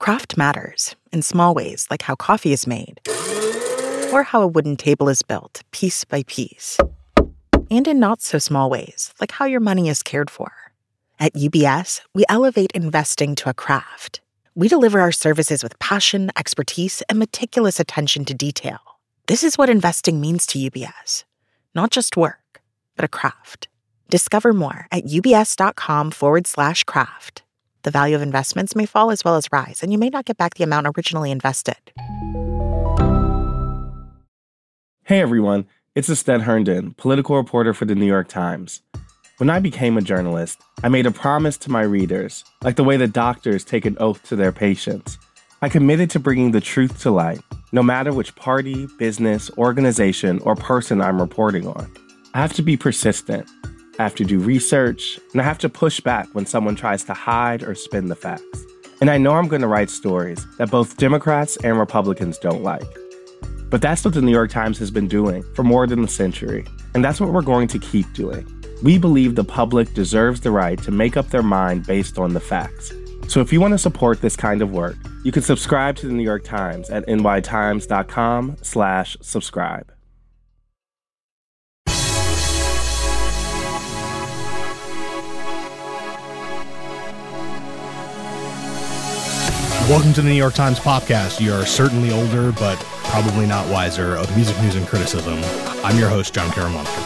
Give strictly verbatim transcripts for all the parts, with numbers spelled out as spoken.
Craft matters in small ways, like how coffee is made, or how a wooden table is built, piece by piece. And in not-so-small ways, like how your money is cared for. At U B S, we elevate investing to a craft. We deliver our services with passion, expertise, and meticulous attention to detail. This is what investing means to U B S. Not just work, but a craft. Discover more at ubs.com forward slash craft. The value of investments may fall as well as rise, and you may not get back the amount originally invested. Hey everyone, it's Asten Herndon, political reporter for The New York Times. When I became a journalist, I made a promise to my readers, like the way that doctors take an oath to their patients. I committed to bringing the truth to light, no matter which party, business, organization, or person I'm reporting on. I have to be persistent. I have to do research, and I have to push back when someone tries to hide or spin the facts. And I know I'm going to write stories that both Democrats and Republicans don't like. But that's what The New York Times has been doing for more than a century, and that's what we're going to keep doing. We believe the public deserves the right to make up their mind based on the facts. So if you want to support this kind of work, you can subscribe to The New York Times at nytimes.com slash subscribe. Welcome to the New York Times podcast. You are certainly older, but probably not wiser of music news and criticism. I'm your host, John Karamonsky.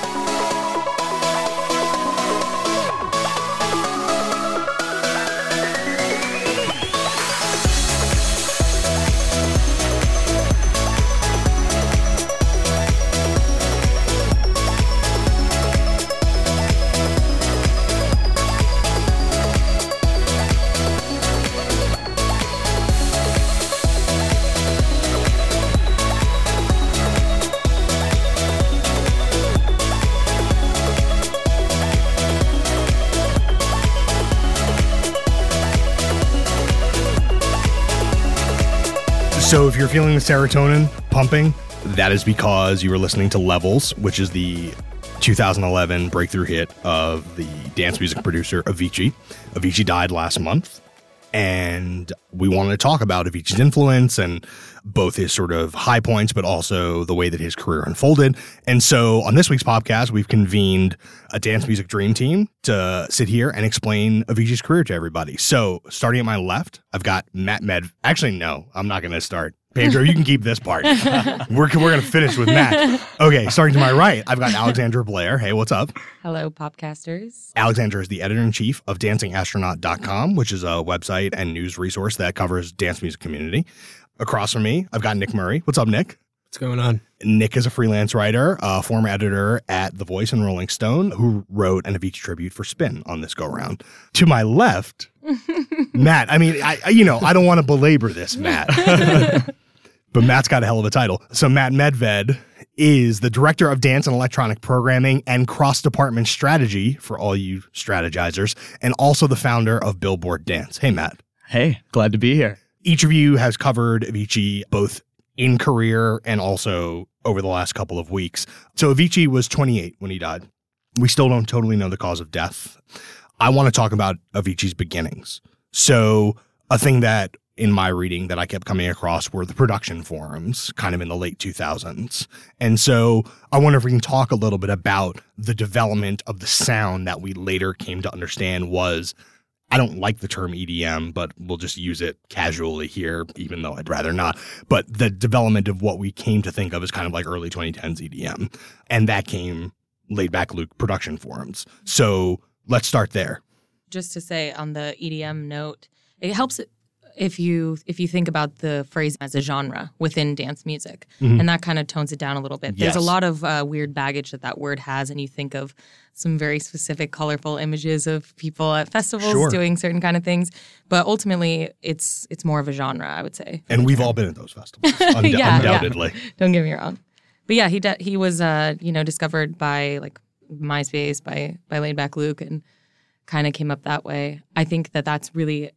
So if you're feeling the serotonin pumping, that is because you were listening to Levels, which is the two thousand eleven breakthrough hit of the dance music producer Avicii. Avicii died last month, and we wanted to talk about Avicii's influence and both his sort of high points, but also the way that his career unfolded. And so on this week's podcast, we've convened a dance music dream team to sit here and explain Avicii's career to everybody. So starting at my left, I've got Matt Med. Actually, no, I'm not going to start. Pedro, you can keep this part. We're, we're going to finish with Matt. Okay, starting to my right, I've got Alexandra Blair. Hey, what's up? Hello, Popcasters. Alexandra is the editor-in-chief of dancing astronaut dot com, which is a website and news resource that covers dance music community. Across from me, I've got Nick Murray. What's up, Nick? What's going on? Nick is a freelance writer, a former editor at The Voice and Rolling Stone, who wrote an Avicii tribute for Spin on this go-round. To my left, Matt. I mean, I, I you know, I don't want to belabor this, Matt. But Matt's got a hell of a title. So Matt Medved is the director of dance and electronic programming and cross-department strategy for all you strategizers, and also the founder of Billboard Dance. Hey, Matt. Hey, glad to be here. Each of you has covered Avicii both in career and also over the last couple of weeks. So Avicii was twenty-eight when he died. We still don't totally know the cause of death. I want to talk about Avicii's beginnings. So a thing that in my reading that I kept coming across were the production forums kind of in the late two thousands. And so I wonder if we can talk a little bit about the development of the sound that we later came to understand was, I don't like the term E D M, but we'll just use it casually here, even though I'd rather not. But the development of what we came to think of as kind of like early twenty tens E D M. And that came Laid Back Luke production forums. So let's start there. Just to say on the E D M note, it helps if you if you think about the phrase as a genre within dance music, mm-hmm. and that kind of tones it down a little bit. There's yes. a lot of uh, weird baggage that that word has, and you think of some very specific, colorful images of people at festivals sure. doing certain kind of things. But ultimately, it's it's more of a genre, I would say. And we've all been at those festivals, und- yeah, undoubtedly. Yeah. Don't get me wrong. But yeah, he de- he was uh, you know discovered by like MySpace by by Laid Back Luke and kind of came up that way. I think that that's really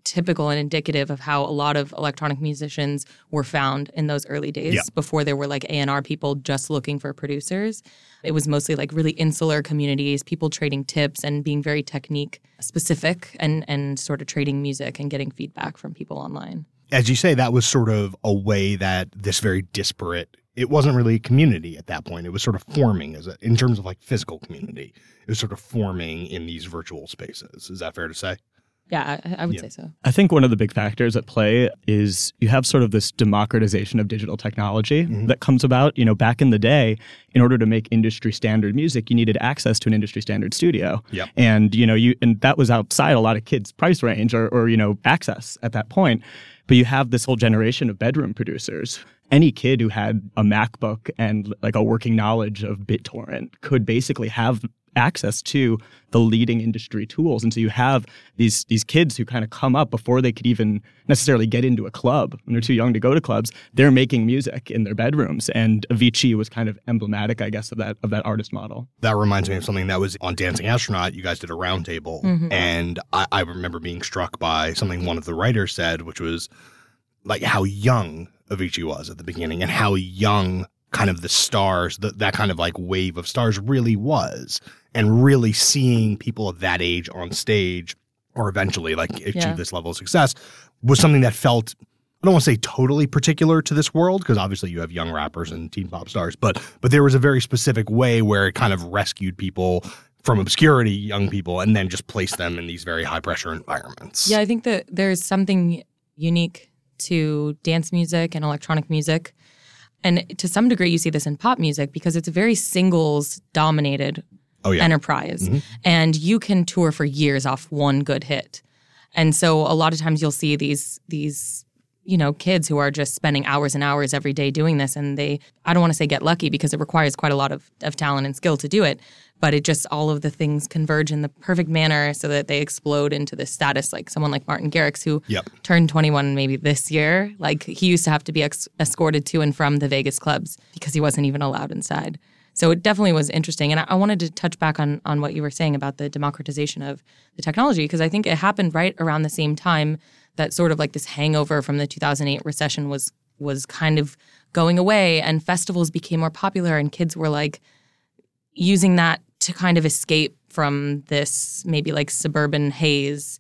typical and indicative of how a lot of electronic musicians were found in those early days yeah. before there were like A and R people just looking for producers. It was mostly like really insular communities, people trading tips and being very technique specific and, and sort of trading music and getting feedback from people online. As you say, that was sort of a way that this very disparate, it wasn't really a community at that point. It was sort of forming as a, in terms of like physical community. It was sort of forming in these virtual spaces. Is that fair to say? Yeah, I, I would Yeah. say so. I think one of the big factors at play is you have sort of this democratization of digital technology Mhm. that comes about. You know, back in the day, in order to make industry standard music, you needed access to an industry standard studio. Yep. And, you know, you and that was outside a lot of kids' price range or, or, you know, access at that point. But you have this whole generation of bedroom producers. Any kid who had a MacBook and like a working knowledge of BitTorrent could basically have access to the leading industry tools. And so you have these these kids who kind of come up before they could even necessarily get into a club. When they're too young to go to clubs, they're making music in their bedrooms. And Avicii was kind of emblematic, I guess, of that of that artist model. That reminds me of something that was on Dancing Astronaut. You guys did a roundtable, Mhm. and I, I remember being struck by something one of the writers said, which was like how young Avicii was at the beginning and how young kind of the stars, the, that kind of like wave of stars really was. And really seeing people of that age on stage or eventually like achieve Yeah. this level of success was something that felt, I don't want to say totally particular to this world, because obviously you have young rappers and teen pop stars, but but there was a very specific way where it kind of rescued people from obscurity, young people, and then just placed them in these very high pressure environments. Yeah, I think that there's something unique to dance music and electronic music. And to some degree, you see this in pop music because it's a very singles dominated Oh, yeah. enterprise. Mhm. And you can tour for years off one good hit. And so a lot of times you'll see these these you know, kids who are just spending hours and hours every day doing this. And they, I don't want to say get lucky because it requires quite a lot of, of talent and skill to do it. But it just, all of the things converge in the perfect manner so that they explode into this status. Like someone like Martin Garrix, who Yep. turned twenty-one maybe this year. Like he used to have to be ex- escorted to and from the Vegas clubs because he wasn't even allowed inside. So it definitely was interesting. And I, I wanted to touch back on on what you were saying about the democratization of the technology, because I think it happened right around the same time that sort of like this hangover from the two thousand eight recession was was kind of going away, and festivals became more popular, and kids were like using that to kind of escape from this maybe like suburban haze.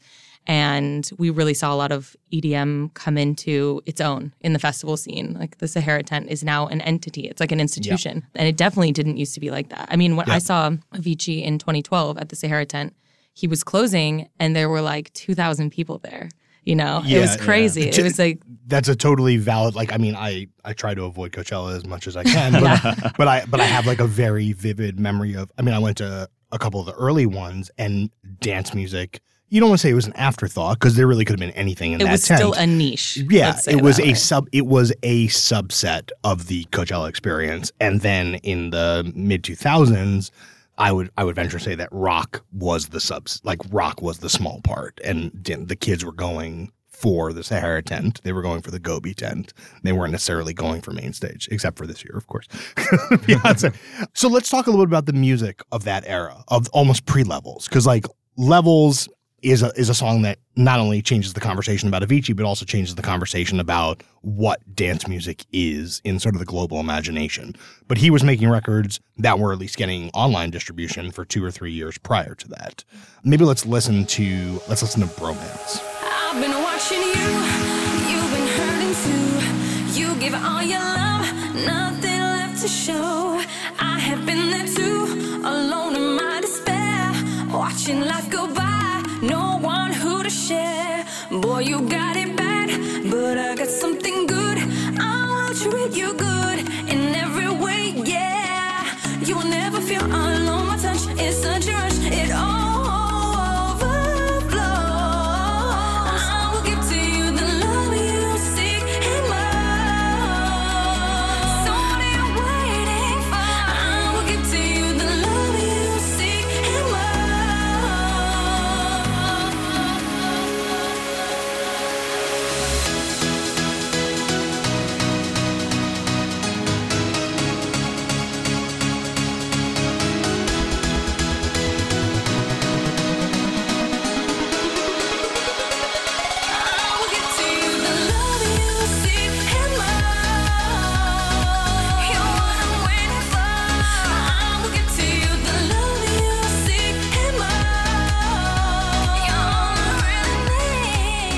And we really saw a lot of E D M come into its own in the festival scene. Like the Sahara Tent is now an entity. It's like an institution. Yeah. And it definitely didn't used to be like that. I mean, when yeah. I saw Avicii in twenty twelve at the Sahara Tent, he was closing and there were like two thousand people there. You know, yeah, it was crazy. Yeah. It was like... That's a totally valid, like, I mean, I, I try to avoid Coachella as much as I can, but, yeah. but I but I have like a very vivid memory of, I mean, I went to a couple of the early ones, and dance music, you don't want to say it was an afterthought because there really could have been anything in it that was tent. Still a niche. Yeah, it was a way. sub. It was a subset of the Coachella experience, and then in the mid two thousands, I would I would venture to say that rock was the subs. Like rock was the small part, and the kids were going for the Sahara Tent. They were going for the Gobi Tent. They weren't necessarily going for main stage, except for this year, of course. Beyonce. So let's talk a little bit about the music of that era, of almost pre-Levels, because like Levels is a is a song that not only changes the conversation about Avicii, but also changes the conversation about what dance music is in sort of the global imagination. But he was making records that were at least getting online distribution for two or three years prior to that. Maybe let's listen to let's listen to Bromance. I've been watching you, you've been hurting too. You give all your love, nothing left to show. I have been there too, alone in my despair, watching life go by, no one who to share. Boy, you got it bad, but I got something good. I will treat you good in every way, yeah. You will never feel alone, my touch is such a rush, it all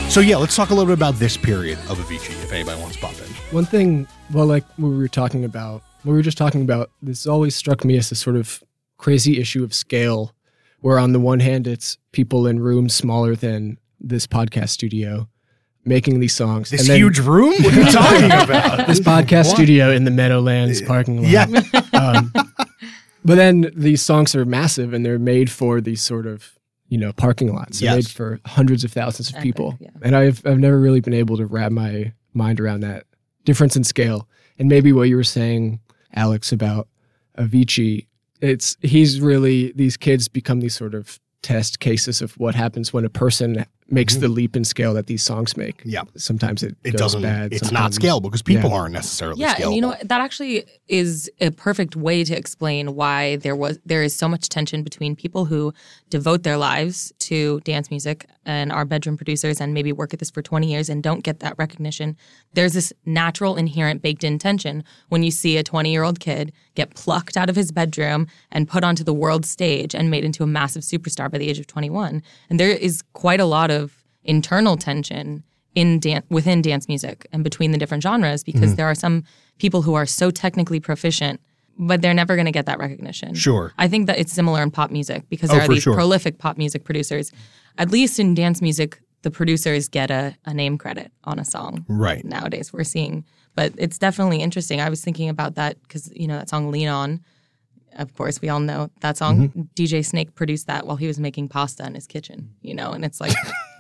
So yeah, let's talk a little bit about this period of Avicii, if anybody wants to pop in. One thing, well, like what we were talking about, what we were just talking about, this always struck me as a sort of crazy issue of scale, where on the one hand, it's people in rooms smaller than this podcast studio making these songs. This and then huge room? What are you talking about? This podcast What? studio in the Meadowlands parking lot. Yeah. Um, but then these songs are massive and they're made for these sort of, you know, parking lots. They're Yes. made for hundreds of thousands of Epic, people. yeah. And I've I've never really been able to wrap my mind around that difference in scale. And maybe what you were saying, Alex, about Avicii, it's he's really, these kids become these sort of test cases of what happens when a person makes Mhm. the leap in scale that these songs make. Yeah. Sometimes it, It goes doesn't, bad. it's not sometimes- scalable because people Yeah. aren't necessarily Yeah, scalable. and you know what? That actually is a perfect way to explain why there was there is so much tension between people who devote their lives to dance music and are bedroom producers and maybe work at this for twenty years and don't get that recognition. There's this natural, inherent, baked-in tension when you see a twenty-year-old kid get plucked out of his bedroom and put onto the world stage and made into a massive superstar by the age of twenty-one. And there is quite a lot of internal tension in dan- within dance music and between the different genres because there are some people who are so technically proficient, but they're never going to get that recognition. Sure. I think that it's similar in pop music because Oh, there are for these sure. prolific pop music producers. At least in dance music, the producers get a, a name credit on a song. Right. Nowadays, we're seeing. But it's definitely interesting. I was thinking about that because, you know, that song Lean On, of course, we all know that song. Mm-hmm. D J Snake produced that while he was making pasta in his kitchen, you know, and it's like,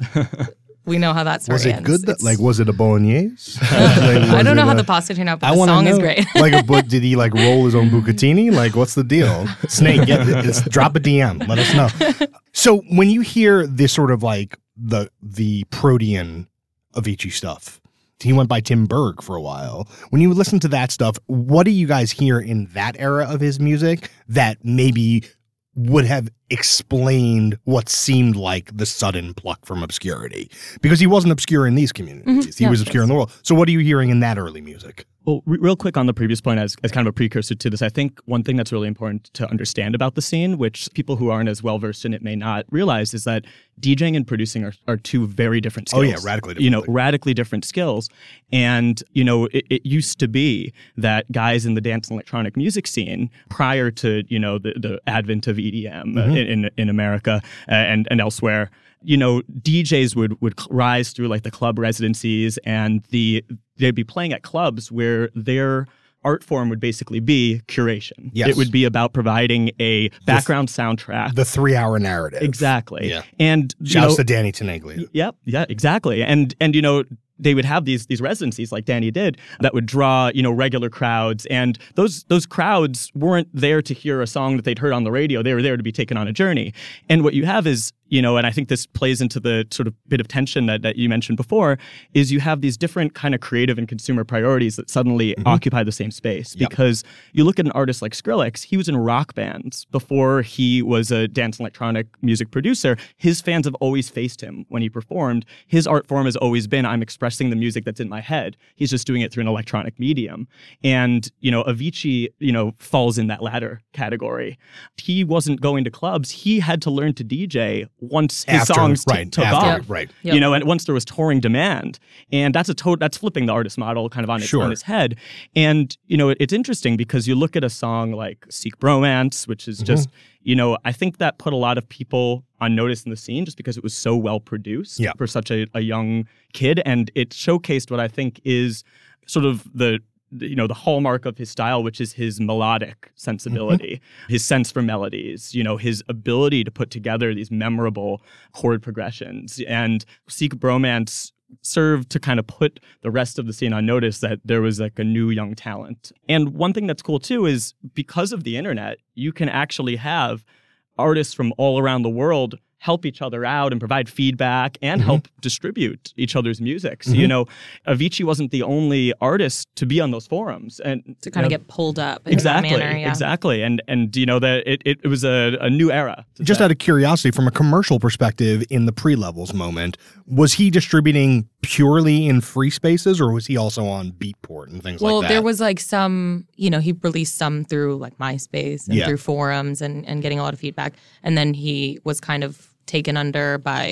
we know how that story Was it ends. good? That, It's- like, was it a bolognese? Like, I was don't know it how a- the pasta turned out, but I the wanna song know. is great. Like, a, but did he like roll his own bucatini? Like, what's the deal? Snake, get, it's, drop a D M. Let us know. So when you hear this sort of like the the protean Avicii stuff, he went by Tim Berg for a while. When you listen to that stuff, what do you guys hear in that era of his music that maybe would have explained what seemed like the sudden pluck from obscurity? Because he wasn't obscure in these communities. Mhm. He No, was obscure in the world. So what are you hearing in that early music? Well, re- real quick on the previous point, as, as kind of a precursor to this, I think one thing that's really important to understand about the scene, which people who aren't as well versed in it may not realize, is that DJing and producing are, are two very different Oh, skills. yeah, radically different You know, things. radically different skills. And, you know, it, it used to be that guys in the dance and electronic music scene, prior to, you know, the, the advent of E D M uh, Mhm. in, in, in America uh, and, and elsewhere, you know, D Js would would rise through like the club residencies, and the they'd be playing at clubs where their art form would basically be curation. Yes. It would be about providing a background soundtrack. The three-hour narrative. Exactly. Yeah. And you Shouts know, to Danny Tenaglia. Yep. Yeah, exactly. And and you know, they would have these these residencies like Danny did that would draw, you know, regular crowds, and those those crowds weren't there to hear a song that they'd heard on the radio. They were there to be taken on a journey. And what you have is, you know, and I think this plays into the sort of bit of tension that, that you mentioned before, is you have these different kind of creative and consumer priorities that suddenly Mhm. occupy the same space. Yep. Because you look at an artist like Skrillex, he was in rock bands before he was a dance and electronic music producer. His fans have always faced him when he performed. His art form has always been, I'm expressing the music that's in my head. He's just doing it through an electronic medium. And, you know, Avicii, you know, falls in that latter category. He wasn't going to clubs. He had to learn to D J once his After, songs t- right, took after, off. right. Yep. You know, and once there was touring demand, and that's a to- that's flipping the artist model kind of on its, Sure. on its head. And you know, it, it's interesting because you look at a song like "Seek Bromance," which is just, you know, I think that put a lot of people on notice in the scene just because it was so well produced Yeah. for such a, a young kid, and it showcased what I think is sort of the the- you know, the hallmark of his style, which is his melodic sensibility, his sense for melodies, you know, his ability to put together these memorable chord progressions. And Seek Bromance served to kind of put the rest of the scene on notice that there was like a new young talent. And one thing that's cool too is because of the internet, you can actually have artists from all around the world help each other out and provide feedback and Mhm. help distribute each other's music. So, Mhm. you know, Avicii wasn't the only artist to be on those forums and to kind of you know, get pulled up in exactly, that manner. Yeah. exactly. And, and, you know, that it, it, it was a, a new era. to Just say. out of curiosity, from a commercial perspective, in the pre-levels moment, was he distributing purely in free spaces, or was he also on Beatport and things Well, like that? there was like some, you know, he released some through like MySpace and Yeah. through forums and, and getting a lot of feedback. And then he was kind of taken under by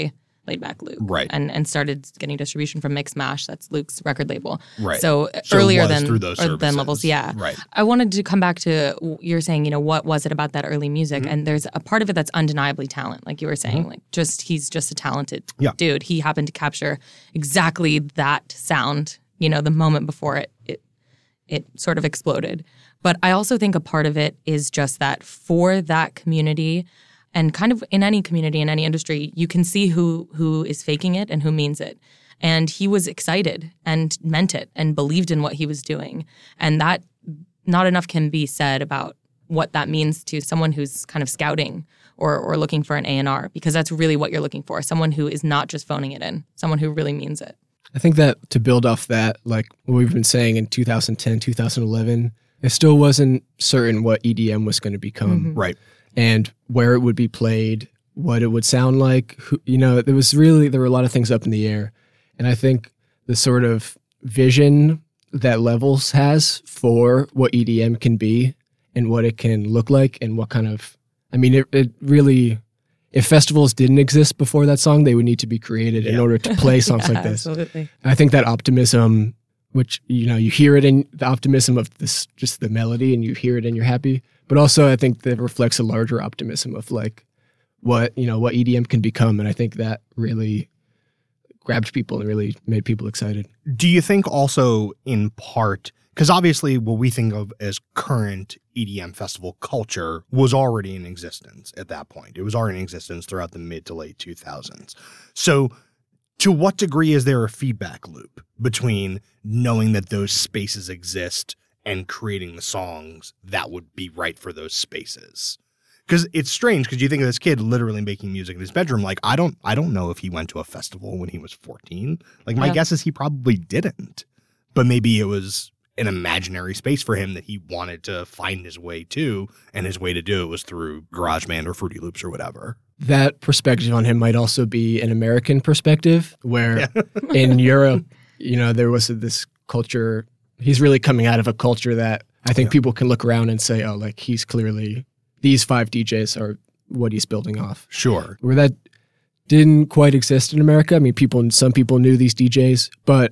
Laid Back Luke. Right. And and started getting distribution from Mix Mash. That's Luke's record label. Right. So, So it earlier was than, through those or than services. Levels, yeah. Right. I wanted to come back to, you're saying, you know, what was it about that early music? Mm-hmm. And there's a part of it that's undeniably talent, like you were saying. Mm-hmm. Like, just, he's just a talented Yeah. dude. He happened to capture exactly that sound, you know, the moment before it, it, it sort of exploded. But I also think a part of it is just that for that community, and kind of in any community, in any industry, you can see who who is faking it and who means it. And he was excited and meant it and believed in what he was doing. And that, not enough can be said about what that means to someone who's kind of scouting or or looking for an A and R, because that's really what you're looking for. Someone who is not just phoning it in, someone who really means it. I think that to build off that, like what we've been saying in two thousand ten, two thousand eleven, it still wasn't certain what E D M was going to become. Mm-hmm. Right. And where it would be played, what it would sound like. Who, you know, there was really, there were a lot of things up in the air. And I think the sort of vision that Levels has for what E D M can be and what it can look like and what kind of, I mean, it, it really, if festivals didn't exist before that song, they would need to be created in Yeah. order to play songs Yeah, like this. Absolutely. And I think that optimism, which, you know, you hear it in the optimism of this, just the melody, and you hear it and you're happy. But also I think that reflects a larger optimism of like what, you know, what E D M can become. And I think that really grabbed people and really made people excited. Do you think also in part, because obviously what we think of as current E D M festival culture was already in existence at that point. It was already in existence throughout the mid to late two thousands. So to what degree is there a feedback loop between knowing that those spaces exist and creating the songs that would be right for those spaces? Because it's strange, because you think of this kid literally making music in his bedroom. Like, I don't I don't know if he went to a festival when he was fourteen. Like, my Yeah. guess is he probably didn't. But maybe it was an imaginary space for him that he wanted to find his way to, and his way to do it was through GarageBand or Fruity Loops or whatever. That perspective on him might also be an American perspective, where in Europe, you know, there was this culture. He's really coming out of a culture that I think Yeah. people can look around and say, oh, like he's clearly, these five D Js are what he's building off. Sure. Where that didn't quite exist in America. I mean, people, some people knew these D Js, but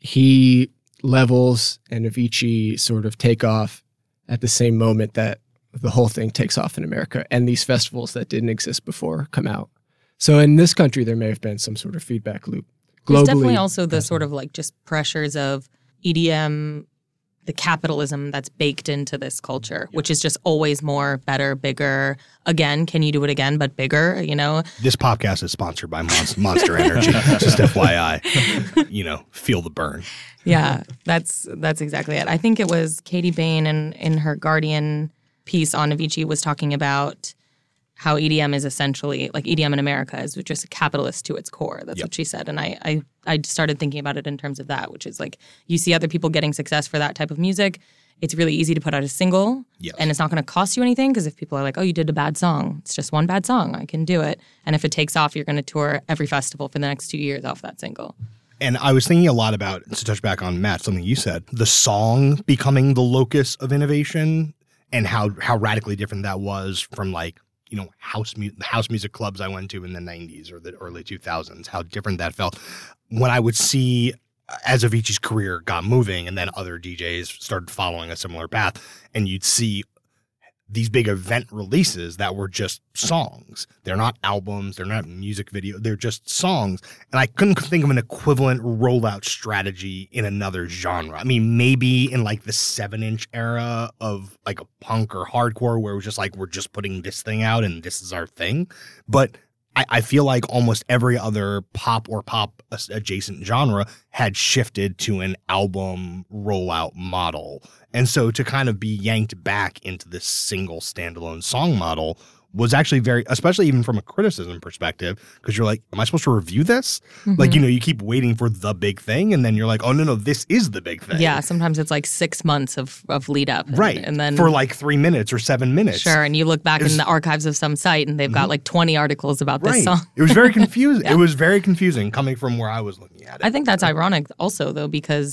he, Levels, and Avicii sort of take off at the same moment that the whole thing takes off in America, and these festivals that didn't exist before come out. So in this country, there may have been some sort of feedback loop. Globally, There's definitely also the sort of like just pressures of E D M, the capitalism that's baked into this culture, which is just always more, better, bigger. Again, can you do it again, but bigger, you know? This podcast is sponsored by Monster, Monster Energy. Just F Y I. You know, feel the burn. Yeah, that's that's exactly it. I think it was Katie Bain in, in her Guardian piece on Avicii was talking about how E D M is essentially, like E D M in America is just a capitalist to its core. That's Yep. what she said. And I, I I started thinking about it in terms of that, which is like you see other people getting success for that type of music. It's really easy to put out a single, Yes. and it's not going to cost you anything because if people are like, oh, you did a bad song, it's just one bad song, I can do it. And if it takes off, you're going to tour every festival for the next two years off that single. And I was thinking a lot about, to touch back on Matt, something you said, the song becoming the locus of innovation and how how radically different that was from like, you know, house mu- the house music clubs I went to in the nineties or the early two thousands, how different that felt. When I would see, as Avicii's career got moving and then other D Js started following a similar path, and you'd see these big event releases that were just songs. They're not albums. They're not music video. They're just songs. And I couldn't think of an equivalent rollout strategy in another genre. I mean, maybe in like the seven inch era of like a punk or hardcore where it was just like, we're just putting this thing out and this is our thing. But I, I feel like almost every other pop or pop adjacent genre had shifted to an album rollout model. And so to kind of be yanked back into this single standalone song model was actually very, especially even from a criticism perspective, because you're like, am I supposed to review this? Mm-hmm. Like, you know, you keep waiting for the big thing and then you're like, oh, no, no, this is the big thing. Yeah, sometimes it's like six months of, of lead up. And, Right. And then for like three minutes or seven minutes. Sure, and you look back It's- in the archives of some site and they've got like twenty articles about this Right. song. It was very confusing. Yeah. It was very confusing coming from where I was looking at it. I think that's ironic also though because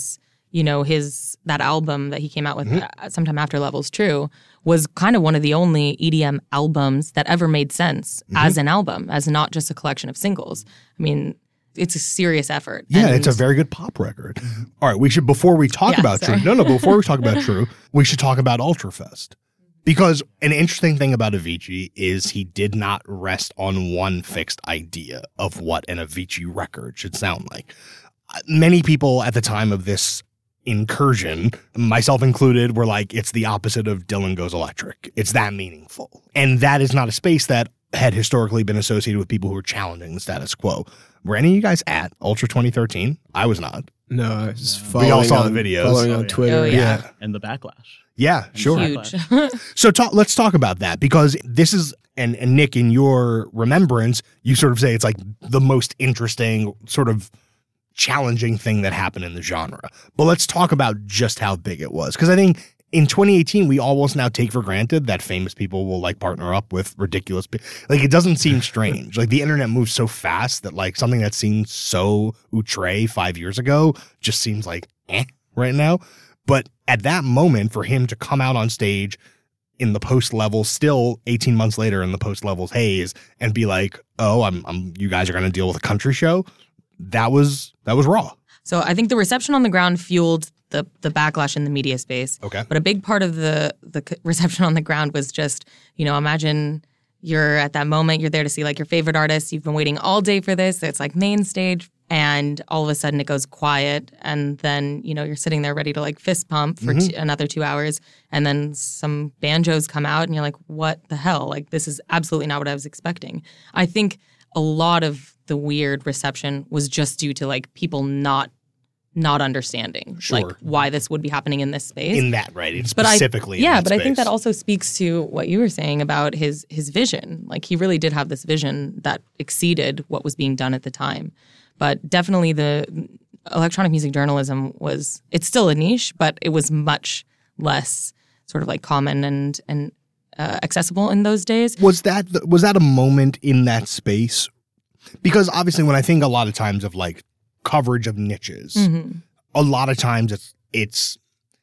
you know, his that album that he came out with Mhm. uh, sometime after Levels True was kind of one of the only E D M albums that ever made sense Mhm. as an album, as not just a collection of singles. I mean, it's a serious effort. Yeah, And- it's a very good pop record. All right, we should, before we talk Yeah, about sorry. True, no, no, before we talk about True, we should talk about Ultrafest. Because an interesting thing about Avicii is he did not rest on one fixed idea of what an Avicii record should sound like. Uh, Many people at the time of this incursion, myself included, were like, it's the opposite of Dylan Goes Electric. It's that meaningful. And that is not a space that had historically been associated with people who were challenging the status quo. Were any of you guys at Ultra twenty thirteen? I was not. No, I was We following all saw on, the videos. following Oh, on yeah. Twitter. Oh, yeah. And the backlash. Yeah, sure. huge. So talk, let's talk about that, because this is, and, and Nick, in your remembrance, you sort of say it's like the most interesting, sort of challenging thing that happened in the genre. But let's talk about just how big it was. Because I think in twenty eighteen, we almost now take for granted that famous people will like partner up with ridiculous people. Like, it doesn't seem strange. Like, the internet moves so fast that like something that seemed so outre five years ago just seems like eh right now. But at that moment, for him to come out on stage in the post level, still eighteen months later in the post levels haze, and be like, "Oh, I'm, I'm, you guys are going to deal with a country show," that was that was raw. So I think the reception on the ground fueled the the backlash in the media space. Okay. But a big part of the the c- reception on the ground was just, you know, imagine you're at that moment, you're there to see like your favorite artist, you've been waiting all day for this, it's like main stage, and all of a sudden it goes quiet, and then, you know, you're sitting there ready to like fist pump for Mhm. t- another two hours, and then some banjos come out and you're like, what the hell? Like, this is absolutely not what I was expecting. I think a lot of the weird reception was just due to like people not not understanding Sure. like why this would be happening in this space. In that, right? It's But I- specifically in yeah, that but I think space. that also speaks to what you were saying about his his vision. Like, he really did have this vision that exceeded what was being done at the time. But definitely the electronic music journalism was, it's still a niche, but it was much less sort of like common and and uh, accessible in those days. Was that the- was that a moment in that space? Because obviously, when I think a lot of times of like coverage of niches, Mhm. a lot of times it's it's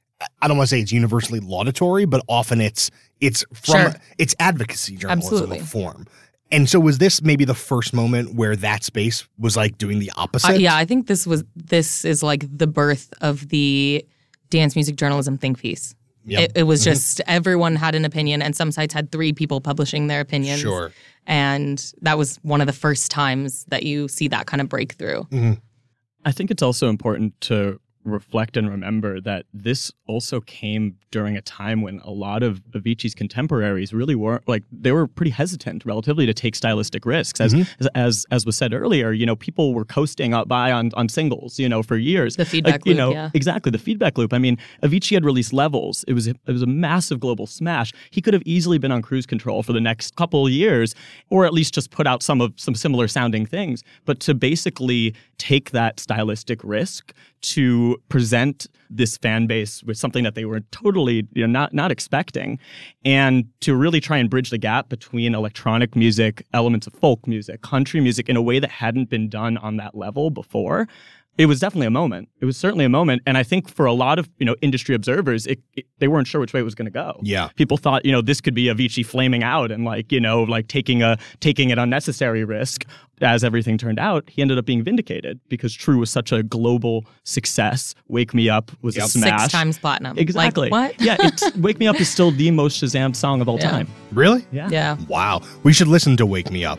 I don't want to say it's universally laudatory, but often it's it's from Sure. it's advocacy journalism Absolutely. of form. And so was this maybe the first moment where that space was like doing the opposite? Uh, yeah, I think this was this is like the birth of the dance music journalism think piece. Yep. It, it was Mhm. just everyone had an opinion, and some sites had three people publishing their opinions. Sure. And that was one of the first times that you see that kind of breakthrough. Mhm. I think it's also important to reflect and remember that this also came during a time when a lot of Avicii's contemporaries really weren't, like, they were pretty hesitant relatively to take stylistic risks. As Mhm. as, as as was said earlier, you know, people were coasting up by on, on singles, you know, for years. The feedback like, you loop, know, yeah. Exactly, the feedback loop. I mean, Avicii had released Levels. It was a, it was a massive global smash. He could have easily been on cruise control for the next couple of years, or at least just put out some of some similar sounding things. But to basically take that stylistic risk to present this fan base with something that they were totally, you know, not not expecting, and to really try and bridge the gap between electronic music, elements of folk music, country music in a way that hadn't been done on that level before. It was definitely a moment. It was certainly a moment, and I think for a lot of, you know, industry observers, it, it, they weren't sure which way it was going to go. Yeah. People thought, you know, this could be Avicii flaming out and like, you know, like taking a taking an unnecessary risk. As everything turned out, he ended up being vindicated because True was such a global success. Wake Me Up was Yep. a smash. Six times platinum. Exactly. Like, what? Yeah, it's, Wake Me Up is still the most Shazammed song of all Yeah. time. Really? Yeah. Yeah. Wow. We should listen to Wake Me Up.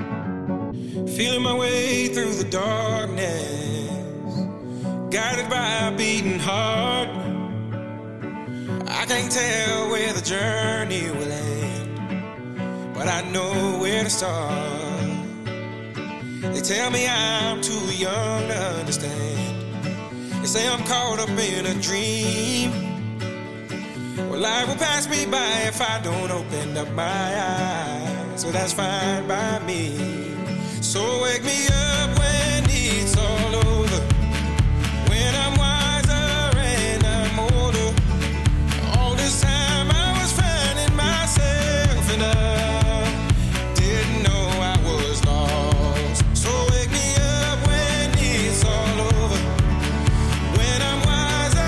Feeling my way through the darkness, guided by a beating heart. I can't tell where the journey will end, but I know where to start. They tell me I'm too young to understand. They say I'm caught up in a dream. Well, life will pass me by if I don't open up my eyes. So that's fine by me. So wake me up when it's all over, when I'm wiser and I'm older. All this time I was finding myself and I didn't know I was lost. So wake me up when it's all over, when I'm wiser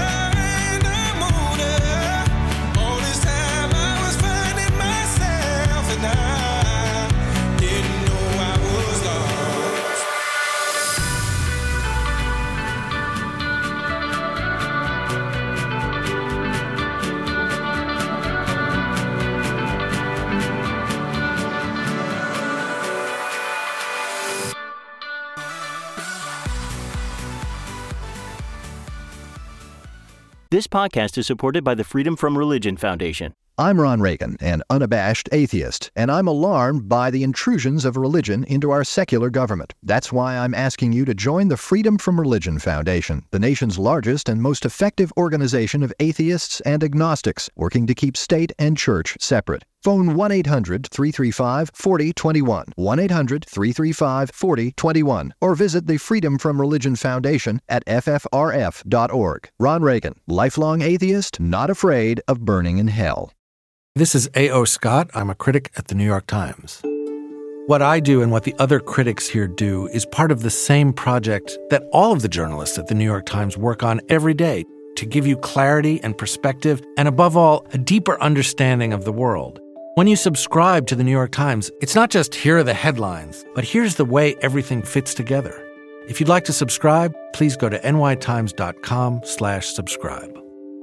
This podcast is supported by the Freedom From Religion Foundation. I'm Ron Reagan, an unabashed atheist, and I'm alarmed by the intrusions of religion into our secular government. That's why I'm asking you to join the Freedom From Religion Foundation, the nation's largest and most effective organization of atheists and agnostics, working to keep state and church separate. Phone one eight hundred, three three five, four zero two one, one eight hundred, three three five, four zero two one, or visit the Freedom From Religion Foundation at f f r f dot org. Ron Reagan, lifelong atheist, not afraid of burning in hell. This is A O. Scott. I'm a critic at the New York Times. What I do and what the other critics here do is part of the same project that all of the journalists at the New York Times work on every day to give you clarity and perspective and, above all, a deeper understanding of the world. When you subscribe to the New York Times, it's not just here are the headlines, but here's the way everything fits together. If you'd like to subscribe, please go to n y times dot com slash subscribe.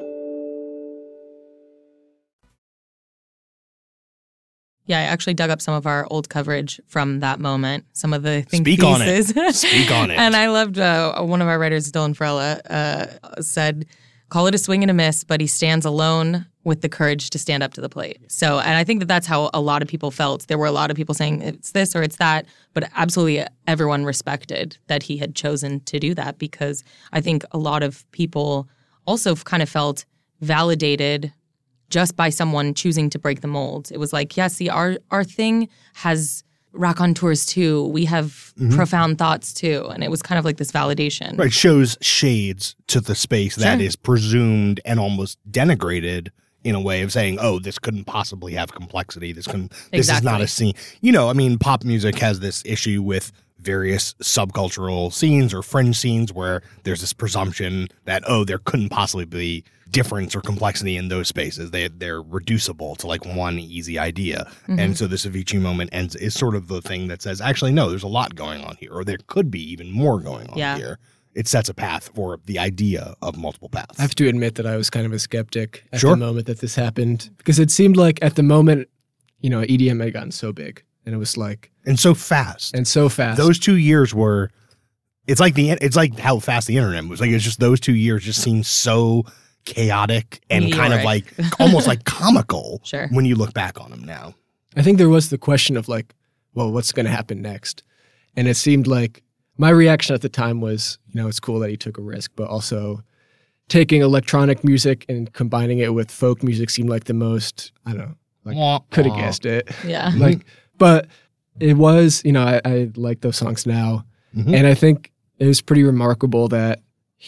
Yeah, I actually dug up some of our old coverage from that moment, some of the think Speak pieces. on it. Speak on it. And I loved uh, one of our writers, Dylan Farella, uh, said, call it a swing and a miss, but he stands alone with the courage to stand up to the plate. So, and I think that that's how a lot of people felt. There were a lot of people saying it's this or it's that, but absolutely everyone respected that he had chosen to do that, because I think a lot of people also kind of felt validated just by someone choosing to break the mold. It was like, yeah, see, our our thing has raconteurs too. We have mm-hmm. profound thoughts too. And it was kind of like this validation. Right, shows shades to the space sure. that is presumed and almost denigrated in a way of saying, oh, this couldn't possibly have complexity. This couldn't, this exactly. is not a scene. You know, I mean, pop music has this issue with various subcultural scenes or fringe scenes where there's this presumption that, oh, there couldn't possibly be difference or complexity in those spaces. They, they're reducible to like one easy idea. Mm-hmm. And so this Avicii moment ends is sort of the thing that says, actually, no, there's a lot going on here, or there could be even more going on yeah. here. It sets a path for the idea of multiple paths. I have to admit that I was kind of a skeptic at sure. the moment that this happened, because it seemed like at the moment, you know, E D M had gotten so big. And it was like, and so fast, and so fast. Those two years were, it's like the, it's like how fast the internet was. Like it's just those two years just seemed so chaotic and Meteoric. kind of like almost like comical. Sure. When you look back on them now, I think there was the question of like, well, what's going to happen next? And it seemed like my reaction at the time was, you know, it's cool that he took a risk, but also taking electronic music and combining it with folk music seemed like the most, I don't know, like could have guessed it. Yeah. Like. But it was, you know, I, I like those songs now. Mm-hmm. And I think it was pretty remarkable that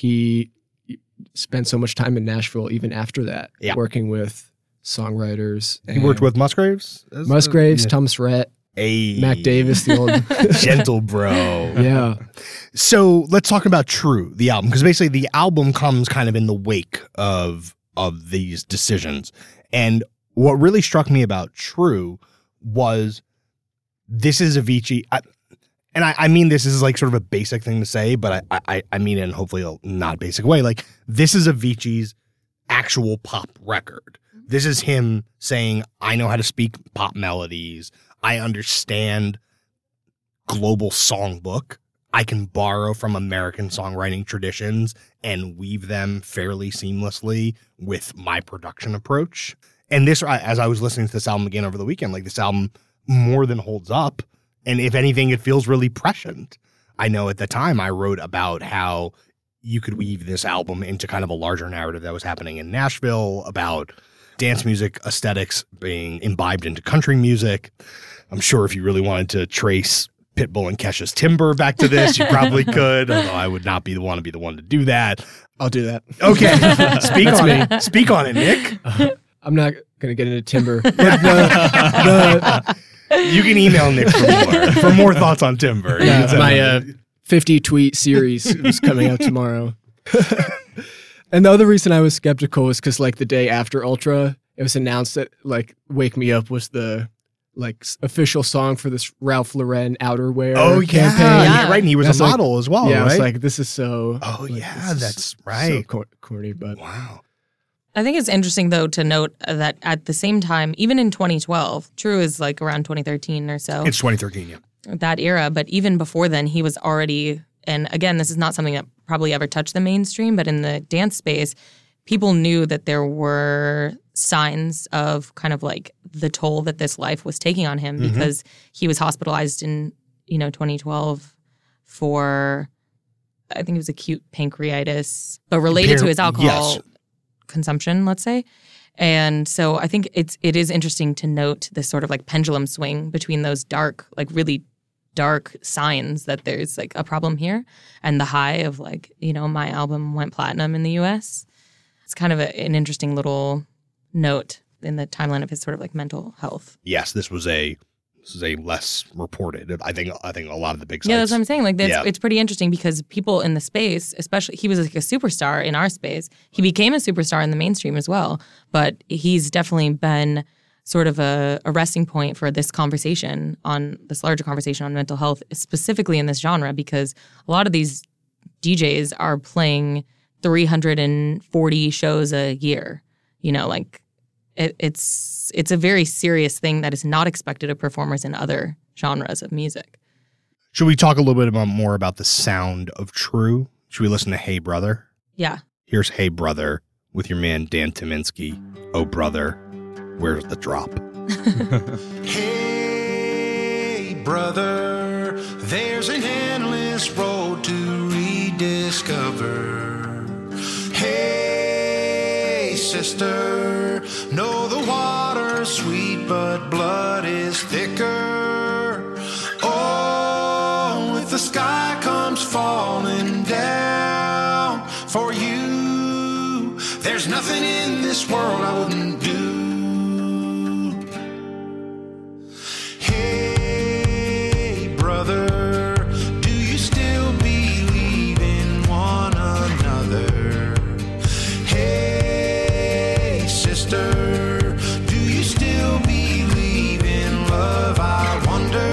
he spent so much time in Nashville even after that, yeah. working with songwriters. He worked with Musgraves? Musgraves, yeah. Thomas Rhett, hey. Mac Davis, the old... Gentle bro. Yeah. So let's talk about True, the album, because basically the album comes kind of in the wake of of these decisions. And what really struck me about True was... This is Avicii, I, and I, I mean this is like sort of a basic thing to say, but I, I, I mean it in hopefully a not basic way. Like, this is Avicii's actual pop record. This is him saying, I know how to speak pop melodies. I understand global songbook. I can borrow from American songwriting traditions and weave them fairly seamlessly with my production approach. And this, as I was listening to this album again over the weekend, like this album more than holds up. And if anything, it feels really prescient. I know at the time I wrote about how you could weave this album into kind of a larger narrative that was happening in Nashville about dance music aesthetics being imbibed into country music. I'm sure if you really wanted to trace Pitbull and Kesha's timbre back to this, you probably could, although I would not be the one to be the one to do that. I'll do that. Okay. Speak on me. it. Speak on it, Nick. Uh, I'm not going to get into timbre. But the, the, You can email Nick for more, for more thoughts on timbre. Yeah, my uh, fifty tweet series is coming out tomorrow. And the other reason I was skeptical was because like the day after Ultra, it was announced that like Wake Me Up was the like official song for this Ralph Lauren outerwear oh, campaign. Yeah, yeah. Right. And he was and a like, model as well, yeah, right? I was like, this is so... Oh, like, yeah, that's right. So cor- corny, but... Wow. I think it's interesting, though, to note that at the same time, even in twenty twelve, True is like around twenty thirteen or so. It's twenty thirteen, yeah. That era. But even before then, he was already, and again, this is not something that probably ever touched the mainstream, but in the dance space, people knew that there were signs of kind of like the toll that this life was taking on him Mhm. because he was hospitalized in, you know, twenty twelve for, I think it was acute pancreatitis, but related Par- to his alcohol yes. consumption, let's say. And so I think it's it is interesting to note this sort of like pendulum swing between those dark, like really dark signs that there's like a problem here and the high of like, you know, my album went platinum in the U S. It's kind of a, an interesting little note in the timeline of his sort of like mental health. Yes, this was a this is a less reported. I think I think a lot of the big sites. Yeah, that's what I'm saying. Like, that's, Yeah. it's pretty interesting because people in the space, especially, he was like a superstar in our space. He became a superstar in the mainstream as well, but he's definitely been sort of a, a resting point for this conversation on this larger conversation on mental health, specifically in this genre, because a lot of these D Js are playing three hundred forty shows a year. You know, like it, it's it's a very serious thing that is not expected of performers in other genres of music. Should we talk a little bit about more about the sound of True? Should we listen to Hey Brother? Yeah. Here's Hey Brother with your man Dan Tyminski. Oh brother, where's the drop? Hey, brother, there's an endless road to rediscover. Hey, sister, know the water's sweet, but blood is thicker. Oh, if the sky comes falling down for you, there's nothing in this world I wouldn't do. Hey, brother, do you still believe in one another? Hey, sister, do you still believe in love? I wonder.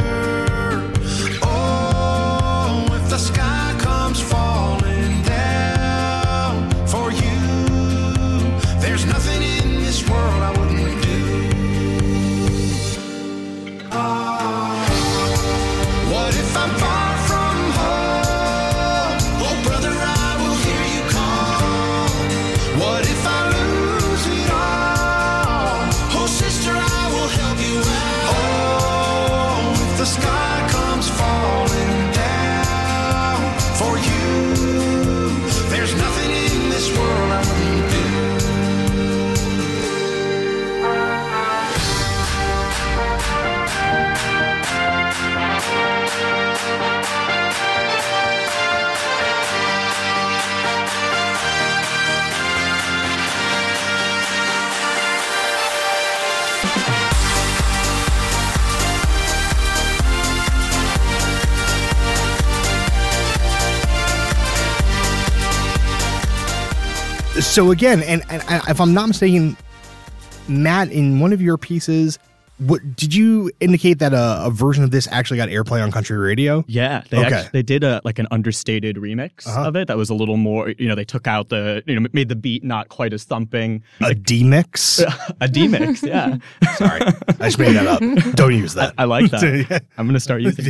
Oh, if the sky comes falling down for you, there's nothing in this world I wouldn't do. What if I'm far from home? Oh, brother, I will hear you call. What if I lose it all? Oh, sister, I will help you out. Oh, if the sky comes falling down for you, there's nothing in this world I wouldn't do. So again, and, and if I'm not mistaken, Matt, in one of your pieces, what did you indicate that a, a version of this actually got airplay on country radio? Yeah, they Okay. actually, they did a like an understated remix Uh-huh. of it that was a little more, you know, they took out the, you know, made the beat not quite as thumping. A D-mix? A D-mix, yeah. Sorry, I just made that up. Don't use that. I, I like that. I'm going to start using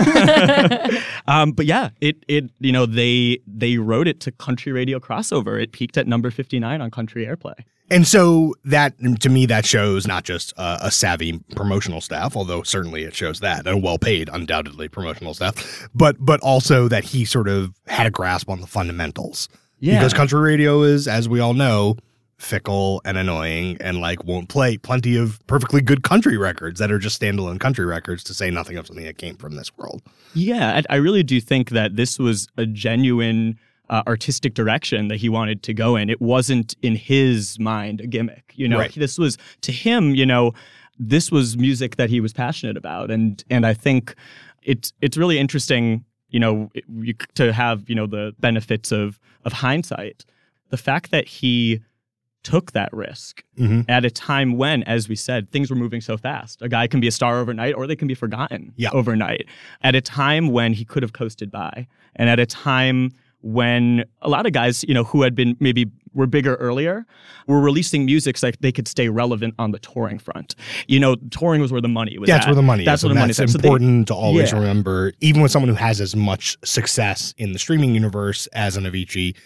that. um, but yeah, it it you know they they wrote it to country radio crossover. It peaked at number fifty-nine on country airplay. And so that, to me, that shows not just uh, a savvy promotional staff, although certainly it shows that, and a well-paid, undoubtedly, promotional staff, but but also that he sort of had a grasp on the fundamentals. Yeah. Because country radio is, as we all know, fickle and annoying and like won't play plenty of perfectly good country records that are just standalone country records, to say nothing of something that came from this world. Yeah, I, I really do think that this was a genuine uh, artistic direction that he wanted to go in. It wasn't in his mind a gimmick. You know, Right. this was to him. You know, this was music that he was passionate about, and and I think it's it's really interesting. You know, it, you, to have you know the benefits of of hindsight. The fact that he took that risk Mm-hmm. at a time when, as we said, things were moving so fast. A guy can be a star overnight, or they can be forgotten Yeah. overnight. At a time when he could have coasted by, and at a time when a lot of guys, you know, who had been maybe were bigger earlier, were releasing music so that they could stay relevant on the touring front. You know, touring was where the money was. That's at. where the money That's is. where the and money that's is. at. So they- important to always Yeah. remember, even with someone who has as much success in the streaming universe as an Avicii,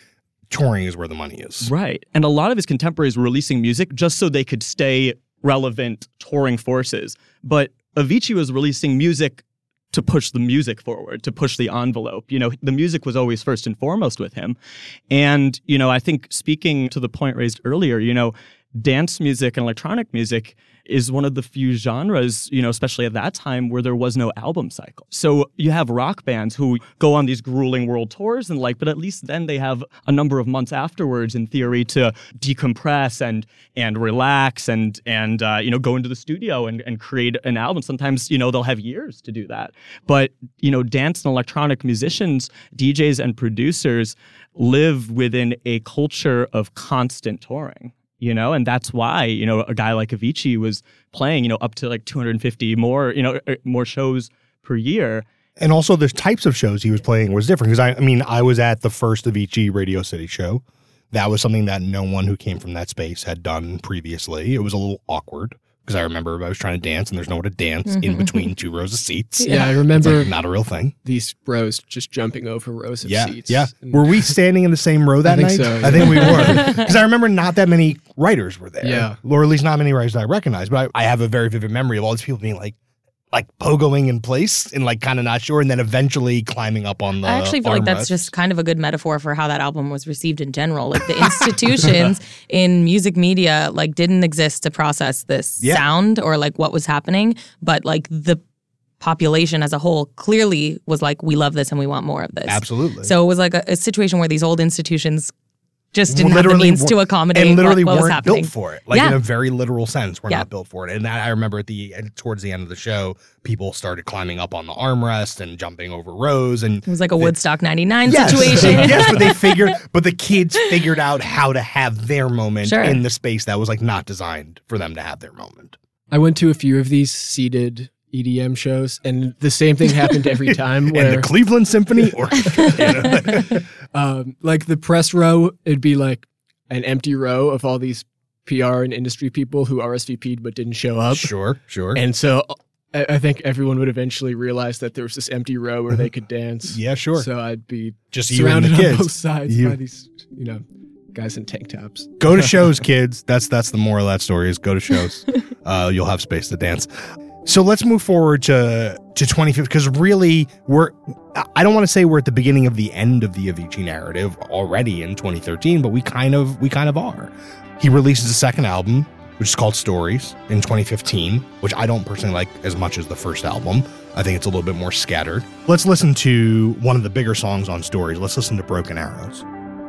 touring is where the money is. Right. And a lot of his contemporaries were releasing music just so they could stay relevant touring forces. But Avicii was releasing music to push the music forward, to push the envelope. You know, the music was always first and foremost with him. And, you know, I think speaking to the point raised earlier, you know, dance music and electronic music is one of the few genres, you know, especially at that time, where there was no album cycle. So you have rock bands who go on these grueling world tours and like, but at least then they have a number of months afterwards, in theory, to decompress and and relax and and uh, you know, go into the studio and, and create an album. Sometimes, you know, they'll have years to do that. But, you know, dance and electronic musicians, D Js and producers live within a culture of constant touring. You know, and that's why, you know, a guy like Avicii was playing, you know, up to like two hundred fifty more, you know, more shows per year. And also the types of shows he was playing was different. Because, I, I mean, I was at the first Avicii Radio City show. That was something that no one who came from that space had done previously. It was a little awkward. Because I remember I was trying to dance, and there's nowhere to dance in between two rows of seats. Yeah, I remember. Like not a real thing. These rows just jumping over rows of yeah, seats. Yeah, Were we standing in the same row that I think night? so, yeah. I think we were. Because I remember not that many writers were there. Yeah. Or at least not many writers that I recognized. But I, I have a very vivid memory of all these people being like, like pogoing in place and like kind of not sure, and then eventually climbing up on the I actually feel like that's armrest. just kind of a good metaphor for how that album was received in general. Like the institutions in music media like didn't exist to process this Yeah. sound or like what was happening, but like the population as a whole clearly was like, we love this and we want more of this. Absolutely. So it was like a, a situation where these old institutions just didn't have the Literally means wer- to accommodate and literally what, what was weren't happening. built for it. Like yeah. in a very literal sense, we're Yeah. not built for it. And that I remember at the towards the end of the show, people started climbing up on the armrest and jumping over rows, and It was like a they- Woodstock ninety-nine Yes. situation. Yes, but they figured, but the kids figured out how to have their moment Sure. in the space that was like not designed for them to have their moment. I went to a few of these seated E D M shows, and the same thing happened every time. Where, And the Cleveland Symphony Orchestra. You know? um, like the press row, it'd be like an empty row of all these P R and industry people who R S V P'd but didn't show up. Sure, sure. And so I, I think everyone would eventually realize that there was this empty row where they could dance. Yeah, sure. So I'd be Just you and surrounded the on kids. both sides You- by these, you know, guys in tank tops. Go to shows, kids. That's that's the moral of that story is go to shows. Uh, you'll have space to dance. So let's move forward to to twenty fifteen, because really we're I don't want to say we're at the beginning of the end of the Avicii narrative already in twenty thirteen, but we kind of we kind of are. He releases a second album, which is called Stories, in twenty fifteen, which I don't personally like as much as the first album. I think it's a little bit more scattered. Let's listen to one of the bigger songs on Stories. Let's listen to Broken Arrows.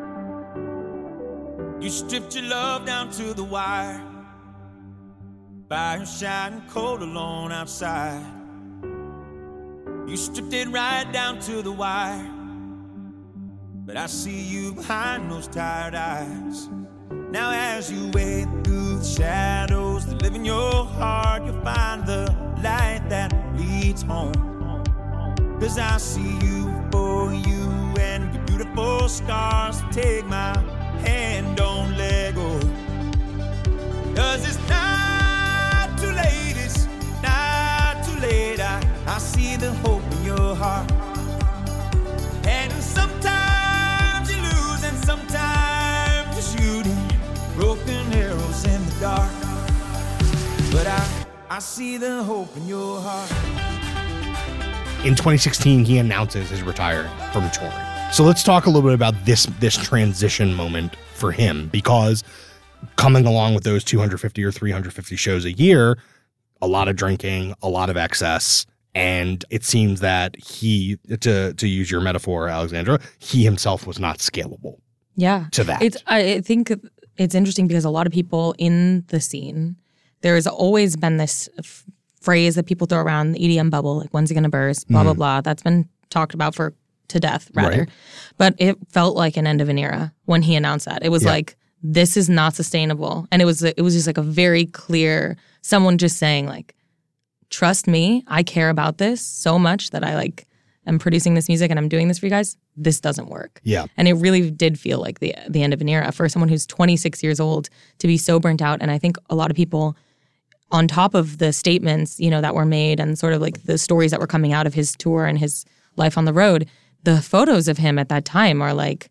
You stripped your love down to the wire. Fire shining cold alone outside. You stripped it right down to the wire. But I see you behind those tired eyes. Now as you wade through the shadows that live in your heart, you'll find the light that leads home. Cause I see you for you and your beautiful scars. Take my hand, don't let go. Cause it's not too late, it's not too late. I, I see the hope in your heart. And sometimes you lose and sometimes you're shooting broken arrows in the dark. But I, I see the hope in your heart. In twenty sixteen, he announces his retiring from touring. So let's talk a little bit about this this transition moment for him, because coming along with those two hundred fifty or three hundred fifty shows a year, a lot of drinking, a lot of excess, and it seems that he, to to use your metaphor, Alexandra, he himself was not scalable. Yeah. To that. It's, I think it's interesting because a lot of people in the scene, there's always been this f- phrase that people throw around, the E D M bubble, like when's it going to burst, blah, Mhm. blah, blah. That's been talked about for to death, rather. Right. But it felt like an end of an era when he announced that. It was Yeah. like, this is not sustainable. And it was it was just like a very clear, someone just saying like, trust me, I care about this so much that I like am producing this music and I'm doing this for you guys. This doesn't work. Yeah. And it really did feel like the the end of an era for someone who's twenty-six years old to be so burnt out. And I think a lot of people, on top of the statements, you know, that were made and sort of like the stories that were coming out of his tour and his life on the road, the photos of him at that time are like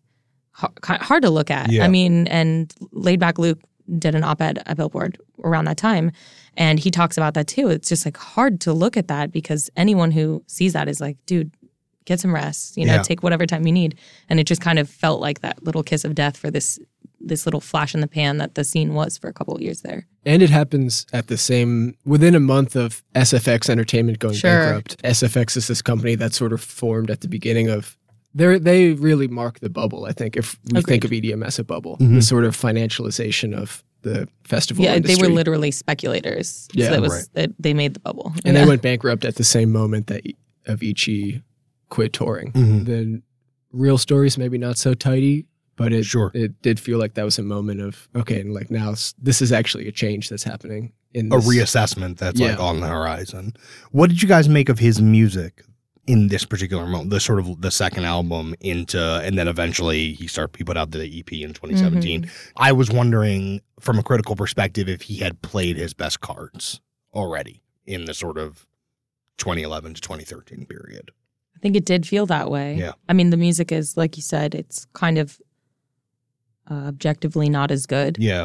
hard, hard to look at. Yeah. I mean, and Laid Back Luke did an op-ed at Billboard around that time, and he talks about that too. It's just like hard to look at that because anyone who sees that is like, dude, get some rest, you know, Yeah. take whatever time you need. And it just kind of felt like that little kiss of death for this this little flash in the pan that the scene was for a couple of years there. And it happens at the same, within a month of S F X Entertainment going Sure. bankrupt. S F X is this company that sort of formed at the beginning of, they they really mark the bubble, I think, if we Agreed. think of E D M as a bubble. Mhm. The sort of financialization of the festival Yeah, industry. they were literally speculators. Yeah. so that was Right. that they made the bubble. And yeah. they went bankrupt at the same moment that Avicii quit touring. Mhm. The real story's maybe not so tidy, but it Sure. it did feel like that was a moment of, okay, and like now s- this is actually a change that's happening in A this. reassessment that's like Yeah. on the horizon. What did you guys make of his music in this particular moment? The sort of the second album into, and then eventually he started, he put out the E P in twenty seventeen. I was wondering from a critical perspective if he had played his best cards already in the sort of twenty eleven to twenty thirteen period. I think it did feel that way. Yeah. I mean, the music is, like you said, it's kind of uh, objectively not as good. Yeah.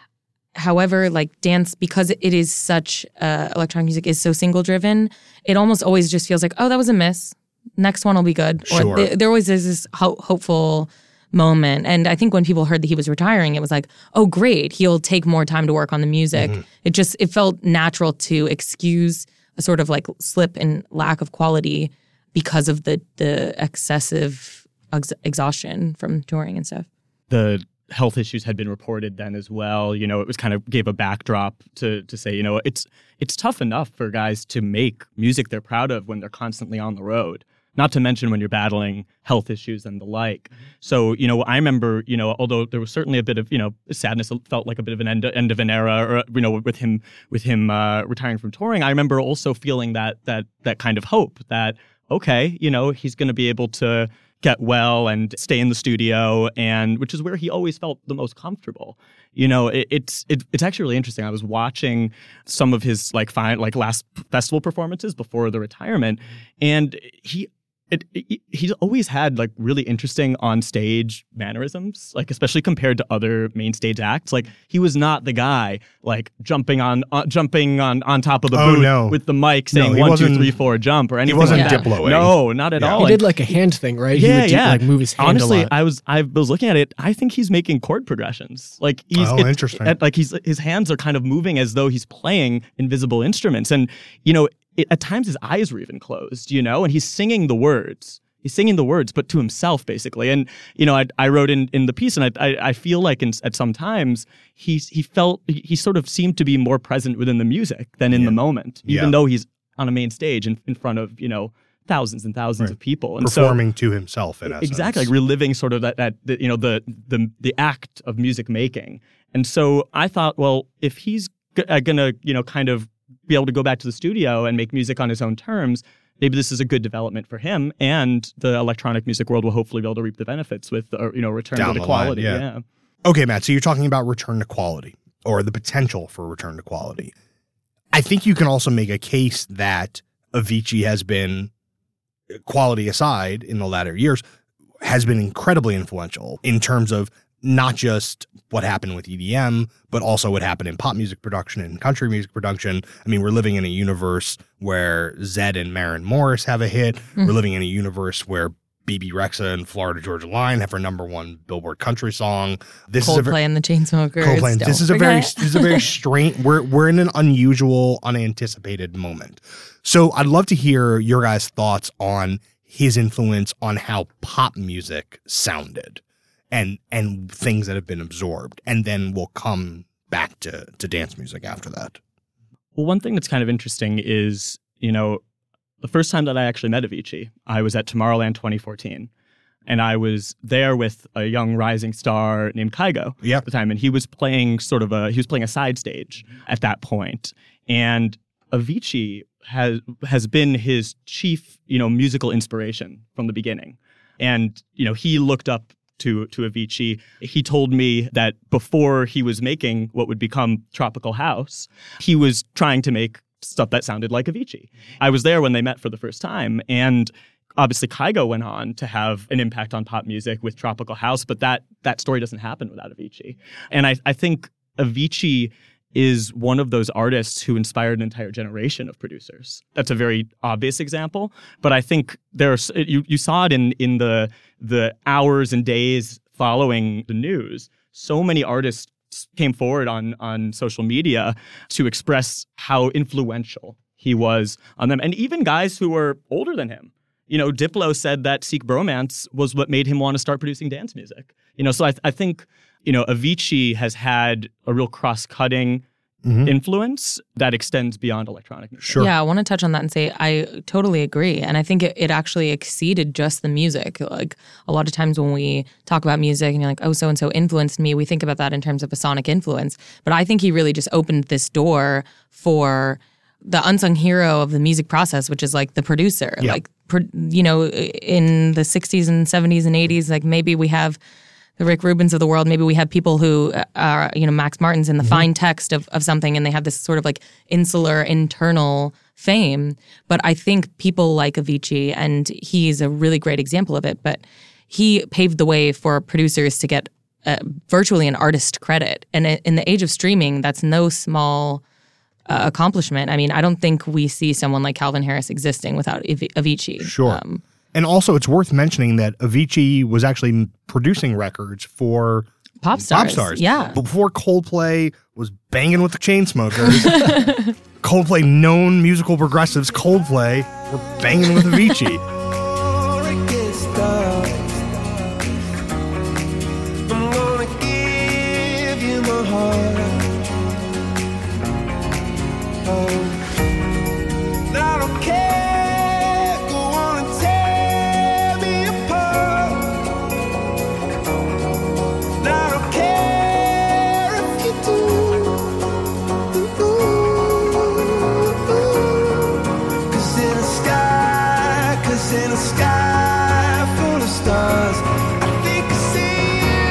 However, like dance, because it is such, uh, electronic music is so single driven, it almost always just feels like, oh, that was a miss. Next one will be good. Sure. Or th- there always is this ho- hopeful moment. And I think when people heard that he was retiring, it was like, oh, great, he'll take more time to work on the music. Mhm. It just, it felt natural to excuse a sort of like slip and lack of quality because of the the excessive ex- exhaustion from touring and stuff. The health issues had been reported then as well. You know, it was kind of gave a backdrop to to say, you know, it's it's tough enough for guys to make music they're proud of when they're constantly on the road. Not to mention when you're battling health issues and the like. So, you know, I remember, you know, although there was certainly a bit of, you know, sadness, it felt like a bit of an end, end of an era, or, you know, with him with him uh, retiring from touring. I remember also feeling that that that kind of hope that, okay, you know, he's going to be able to get well and stay in the studio, and which is where he always felt the most comfortable. You know, it, it's it, it's actually really interesting. I was watching some of his like fine like last festival performances before the retirement, and he. It, it, he's always had like really interesting on stage mannerisms, like especially compared to other main stage acts. Like he was not the guy like jumping on uh, jumping on, on top of the Oh, booth no. with the mic No, saying he one, two, wasn't- three, four, jump or anything. wasn't like that. Diplo-ing. No, not at Yeah. all. He And- did like a hand thing, right? he yeah, would do, yeah. like move his hand Honestly, a lot. I was I was looking at it. I think he's making chord progressions. Like he's Oh, it- interesting. at- like he's his hands are kind of moving as though he's playing invisible instruments, and you know, it, at times his eyes were even closed. You know, and he's singing the words. He's singing the words, but to himself, basically. And you know, I, I wrote in, in the piece, and I I, I feel like in, at some times he he felt he, he sort of seemed to be more present within the music than in Yeah. the moment, even Yeah. though he's on a main stage in, in front of you know thousands and thousands Right. of people, and so Performing to himself in essence. exactly like reliving sort of that that the, you know the the the act of music making. And so I thought, well, if he's g- uh, gonna you know kind of be able to go back to the studio and make music on his own terms, maybe this is a good development for him, and the electronic music world will hopefully be able to reap the benefits with uh, you know return Down to the quality. line, yeah. Okay, Matt, so you're talking about return to quality, or the potential for return to quality. I think you can also make a case that Avicii has been, quality aside, in the latter years, has been incredibly influential in terms of not just what happened with E D M, but also what happened in pop music production and country music production. I mean, we're living in a universe where Zedd and Maren Morris have a hit. Mm-hmm. We're living in a universe where B B Rexa and Florida Georgia Line have her number one Billboard country song. This is a Coldplay very and the Chainsmokers. Coldplay. don't This is a very forget. this is a very strange. We're we're in an unusual, unanticipated moment. So I'd love to hear your guys' thoughts on his influence on how pop music sounded, and and things that have been absorbed, and then we'll come back to to dance music after that. Well, one thing that's kind of interesting is, you know, the first time that I actually met Avicii, I was at Tomorrowland twenty fourteen. And I was there with a young rising star named Kygo Yep. at the time. And he was playing sort of a, he was playing a side stage at that point. And Avicii has has been his chief, you know, musical inspiration from the beginning. And, you know, he looked up to to Avicii. He told me that before he was making what would become Tropical House, he was trying to make stuff that sounded like Avicii. I was there when they met for the first time, and Obviously, Kygo went on to have an impact on pop music with Tropical House, but that that story doesn't happen without Avicii. And I, I think Avicii is one of those artists who inspired an entire generation of producers. That's a very obvious example, but I think there's you you saw it in in the the hours and days following the news. So many artists came forward on on social media to express how influential he was on them, and even guys who were older than him. You know, Diplo said that Sikh Bromance was what made him want to start producing dance music. You know, so I, I think, you know, Avicii has had a real cross-cutting mm-hmm. influence that extends beyond electronic music. Sure. Yeah, I want to touch on that and say I totally agree. And I think it, it actually exceeded just the music. Like a lot of times when we talk about music and you're like, oh, so-and-so influenced me, we think about that in terms of a sonic influence. But I think he really just opened this door for the unsung hero of the music process, which is like the producer. Yeah. Like, you know, in the sixties and seventies and eighties, like maybe we have the Rick Rubins of the world. Maybe we have people who are, you know, Max Martin's in the mm-hmm. fine text of, of something, and they have this sort of like insular internal fame. But I think people like Avicii, and he's a really great example of it, but he paved the way for producers to get uh, virtually an artist credit. And in the age of streaming, that's no small Uh, accomplishment. I mean, I don't think we see someone like Calvin Harris existing without Av- Avicii. Sure. Um, and also, it's worth mentioning that Avicii was actually producing records for pop stars. Pop stars. Yeah. Before Coldplay was banging with the Chainsmokers, Coldplay, known musical progressives, Coldplay, were banging with Avicii. I'm gonna give you my heart. I don't care, go on and tear me apart. I don't care if you do. Cause in a sky, cause in a sky full of stars, I think I see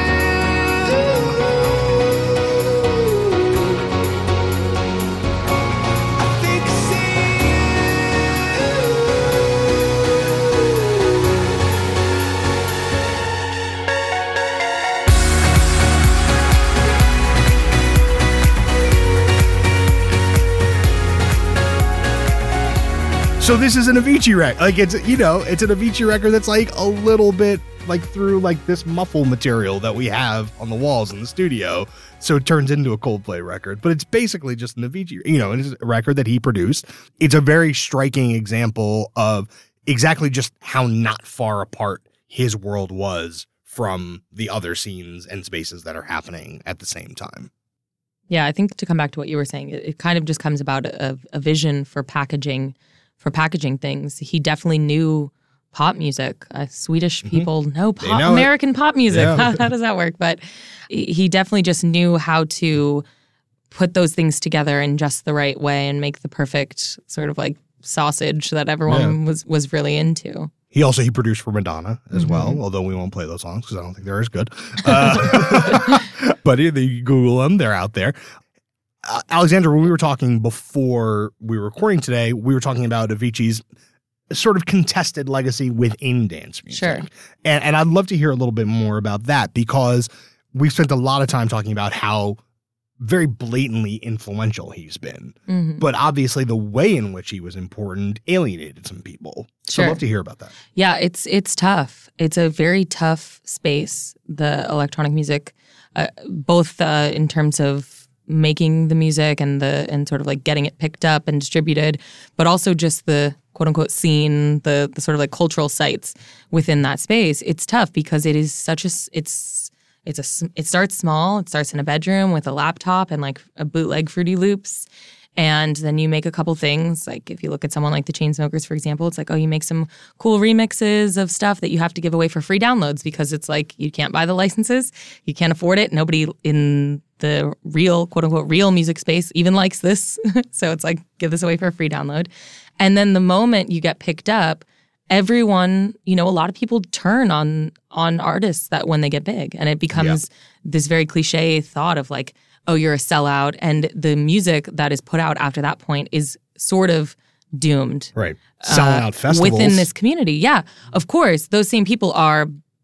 So this is an Avicii record. Like it's, you know, it's an Avicii record that's like a little bit like through like this muffle material that we have on the walls in the studio. So it turns into a Coldplay record, but it's basically just an Avicii, you know, it's a record that he produced. It's a very striking example of exactly just how not far apart his world was from the other scenes and spaces that are happening at the same time. Yeah, I think to come back to what you were saying, it, it kind of just comes about a, a vision for packaging for packaging things. He definitely knew pop music. Uh, Swedish people mm-hmm. know pop, know American it. pop music. Yeah. How, how does that work? But he definitely just knew how to put those things together in just the right way and make the perfect sort of like sausage that everyone yeah. was was really into. He also he produced for Madonna as mm-hmm. well, although we won't play those songs because I don't think they're as good. Uh, but you Google them; they're out there. Uh, Alexandra, when we were talking before we were recording today, we were talking about Avicii's sort of contested legacy within dance music. Sure. And, and I'd love to hear a little bit more about that because we've spent a lot of time talking about how very blatantly influential he's been. Mm-hmm. But obviously the way in which he was important alienated some people. So sure. I'd love to hear about that. Yeah, it's it's tough. It's a very tough space, the electronic music, uh, both uh, in terms of making the music and the and sort of like getting it picked up and distributed, but also just the quote unquote scene, the the sort of like cultural sites within that space. It's tough because it is such a it's it's a it starts small. It starts in a bedroom with a laptop and like a bootleg Fruity Loops. And then you make a couple things. Like if you look at someone like the Chainsmokers, for example, it's like, oh, you make some cool remixes of stuff that you have to give away for free downloads because it's like you can't buy the licenses. You can't afford it. Nobody in the real, quote unquote, real music space even likes this. So it's like, give this away for a free download. And then the moment you get picked up, everyone, you know, a lot of people turn on on artists that when they get big. And it becomes yeah. this very cliche thought of like, oh, you're a sellout. And the music that is put out after that point is sort of, doomed. Right. Selling uh, out festivals. Within this community. Yeah, of course. Those same people are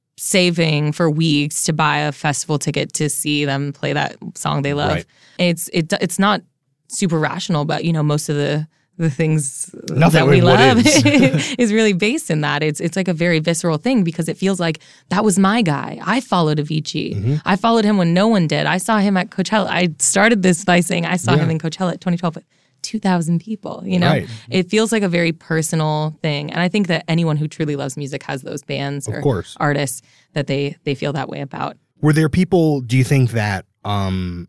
saving for weeks to buy a festival ticket to see them play that song they love. Right. It's it, it's not super rational, but you know, most of the the things Nothing that we love is. is really based in that. It's it's like a very visceral thing because it feels like that was my guy. I followed Avicii. Mm-hmm. I followed him when no one did. I saw him at Coachella. I started this by saying I saw Yeah. him in Coachella at twenty twelve with two thousand people, you know? Right. It feels like a very personal thing. And I think that anyone who truly loves music has those bands Of or course. artists that they they feel that way about. Were there people, do you think that, um,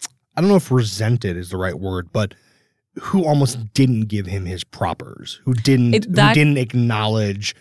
I don't know if resented is the right word, but who almost didn't give him his propers, who didn't, It- that- who didn't acknowledge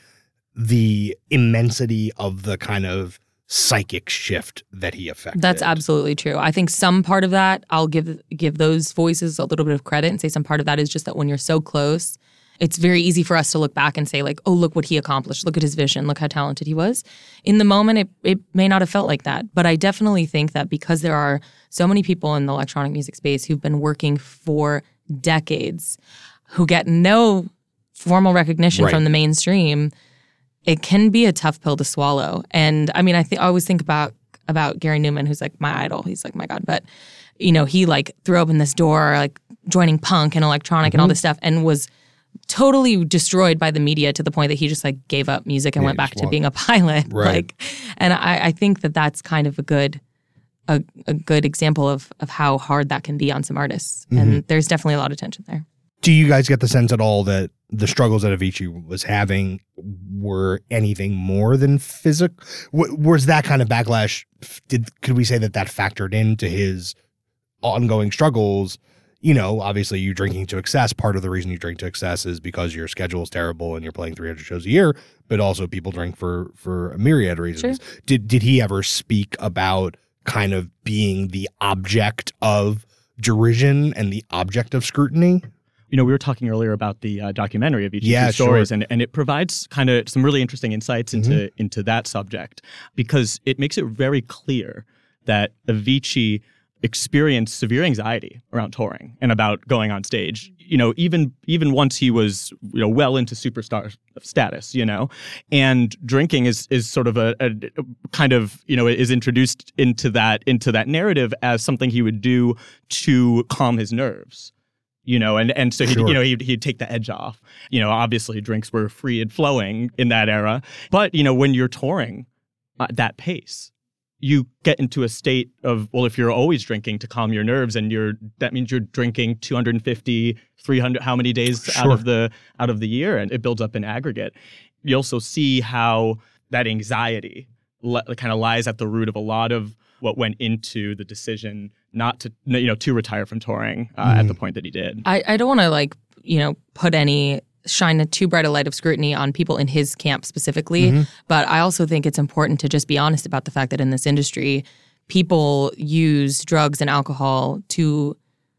the immensity of the kind of psychic shift that he affected? That's absolutely true. I think some part of that, I'll give give those voices a little bit of credit and say some part of that is just that when you're so close, it's very easy for us to look back and say like, oh, look what he accomplished. Look at his vision. Look how talented he was. In the moment, it, it may not have felt like that. But I definitely think that because there are so many people in the electronic music space who've been working for decades, who get no formal recognition Right. from the mainstream, it can be a tough pill to swallow. And I mean, I, th- I always think about about Gary Newman, who's like my idol. He's like my God. But, you know, he like threw open this door, like joining punk and electronic and all this stuff and was totally destroyed by the media to the point that he just like gave up music and Yeah, went back just to walked. being a pilot. Right. Like, and I, I think that that's kind of a good a, a good example of of how hard that can be on some artists. And there's definitely a lot of tension there. Do you guys get the sense at all that the struggles that Avicii was having were anything more than physical? W- was that kind of backlash? Did could we say that that factored into his ongoing struggles? You know, obviously, you drinking to excess. Part of the reason you drink to excess is because your schedule is terrible and you're playing three hundred shows a year. But also, people drink for for a myriad of reasons. Sure. Did did he ever speak about kind of being the object of derision and the object of scrutiny? You know, we were talking earlier about the uh, documentary of each Yeah, of these stories, sure. and, and it provides kind of some really interesting insights into Mm-hmm. into that subject because it makes it very clear that Avicii experienced severe anxiety around touring and about going on stage. You know, even even once he was you know well into superstar status, you know, and drinking is is sort of a, a, a kind of you know is introduced into that into that narrative as something he would do to calm his nerves. You know, and, and so he'd, Sure. you know, he'd, he'd take the edge off. You know, obviously drinks were free and flowing in that era. But, you know, when you're touring at that pace, you get into a state of, well, if you're always drinking to calm your nerves and you're, that means you're drinking two hundred fifty, three hundred, how many days Sure. out of the, out of the year, and it builds up in aggregate. You also see how that anxiety le- kind of lies at the root of a lot of what went into the decision not to, you know, to retire from touring uh, Mm. at the point that he did. I, I don't want to like, you know, put any shine a too bright a light of scrutiny on people in his camp specifically. Mm-hmm. But I also think it's important to just be honest about the fact that in this industry, people use drugs and alcohol to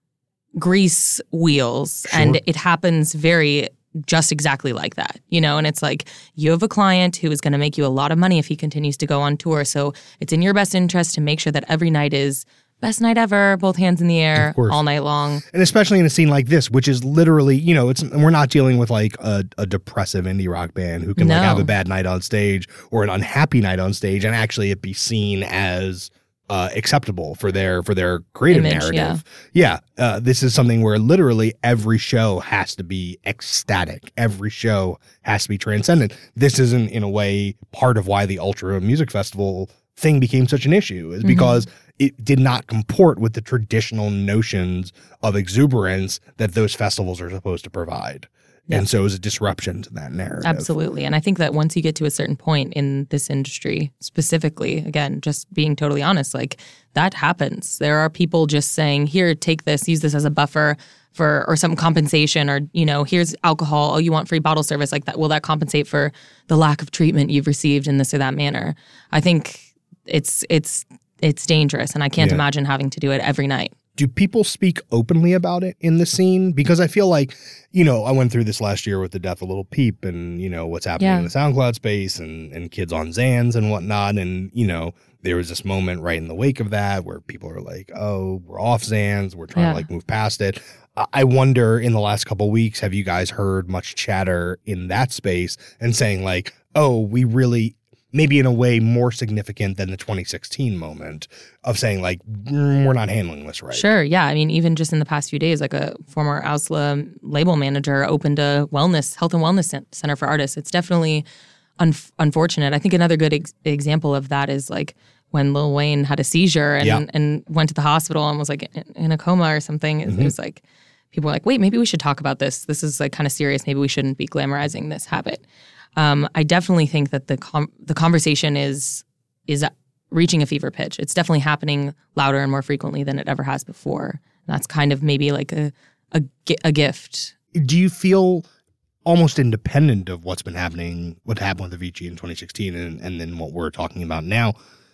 grease wheels. Sure. And it happens very just exactly like that, you know? And it's like you have a client who is going to make you a lot of money if he continues to go on tour. So it's in your best interest to make sure that every night is best night ever, both hands in the air, Of course. all night long. And especially in a scene like this, which is literally, you know, it's we're not dealing with like a, a depressive indie rock band who can like No. have a bad night on stage or an unhappy night on stage and actually it be seen as uh, acceptable for their for their creative Image, narrative. Yeah, uh, this is something where literally every show has to be ecstatic. Every show has to be transcendent. This isn't, in a way, part of why the Ultra Music Festival thing became such an issue is because it did not comport with the traditional notions of exuberance that those festivals are supposed to provide. Yeah. And so it was a disruption to that narrative. Absolutely. And I think that once you get to a certain point in this industry, specifically, again, just being totally honest, like that happens. There are people just saying, here, take this, use this as a buffer for, or some compensation, or, you know, here's alcohol. Oh, you want free bottle service like that. Will that compensate for the lack of treatment you've received in this or that manner? I think it's, it's, it's dangerous. And I can't Yeah. imagine having to do it every night. Do people speak openly about it in the scene? Because I feel like, you know, I went through this last year with the death of Little Peep and, you know, what's happening Yeah. in the SoundCloud space and, and kids on Zans and whatnot. And, you know, there was this moment right in the wake of that where people are like, oh, we're off Xans. We're trying Yeah. to like move past it. I- I wonder in the last couple of weeks, have you guys heard much chatter in that space and saying like, oh, we really, maybe in a way more significant than the twenty sixteen moment of saying like, mm, we're not handling this right. Sure. Yeah. I mean, even just in the past few days, like a former Ausla label manager opened a wellness, health and wellness cen- center for artists. It's definitely un- unfortunate. I think another good ex- example of that is like when Lil Wayne had a seizure and, Yeah. and went to the hospital and was like in, in a coma or something. It, Mhm. it was like, people were like, wait, maybe we should talk about this. This is like kind of serious. Maybe we shouldn't be glamorizing this habit. Um, I definitely think that the com- the conversation is is reaching a fever pitch. It's definitely happening louder and more frequently than it ever has before. And that's kind of maybe like a, a gi- a gift. Do you feel almost independent of what's been happening, what happened with Avicii in twenty sixteen and, and then what we're talking about now?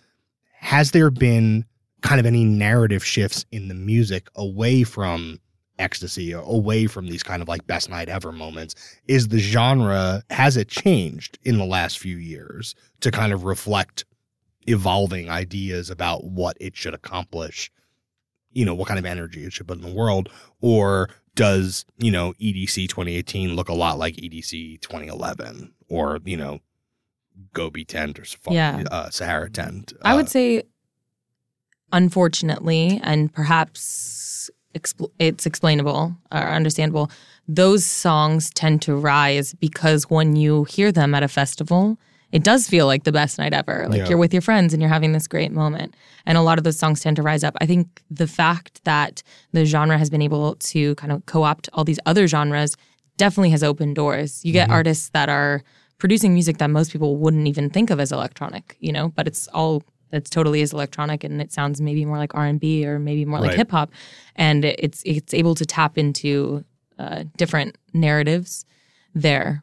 Has there been kind of any narrative shifts in the music away from ecstasy, or away from these kind of like best night ever moments? Is the genre, has it changed in the last few years to kind of reflect evolving ideas about what it should accomplish, you know, what kind of energy it should put in the world? Or does, you know, E D C twenty eighteen look a lot like E D C twenty eleven or, you know, Gobi Tent or Safari, Yeah. uh, Sahara Tent? I Uh, would say, unfortunately, and perhaps expl- it's explainable or understandable, those songs tend to rise because when you hear them at a festival, it does feel like the best night ever. Like Yeah. you're with your friends and you're having this great moment. And a lot of those songs tend to rise up. I think the fact that the genre has been able to kind of co-opt all these other genres definitely has opened doors. You get Mhm. artists that are producing music that most people wouldn't even think of as electronic, you know, but it's all it's totally is electronic and it sounds maybe more like R and B or maybe more like Right. hip hop. And it's it's able to tap into uh, different narratives there.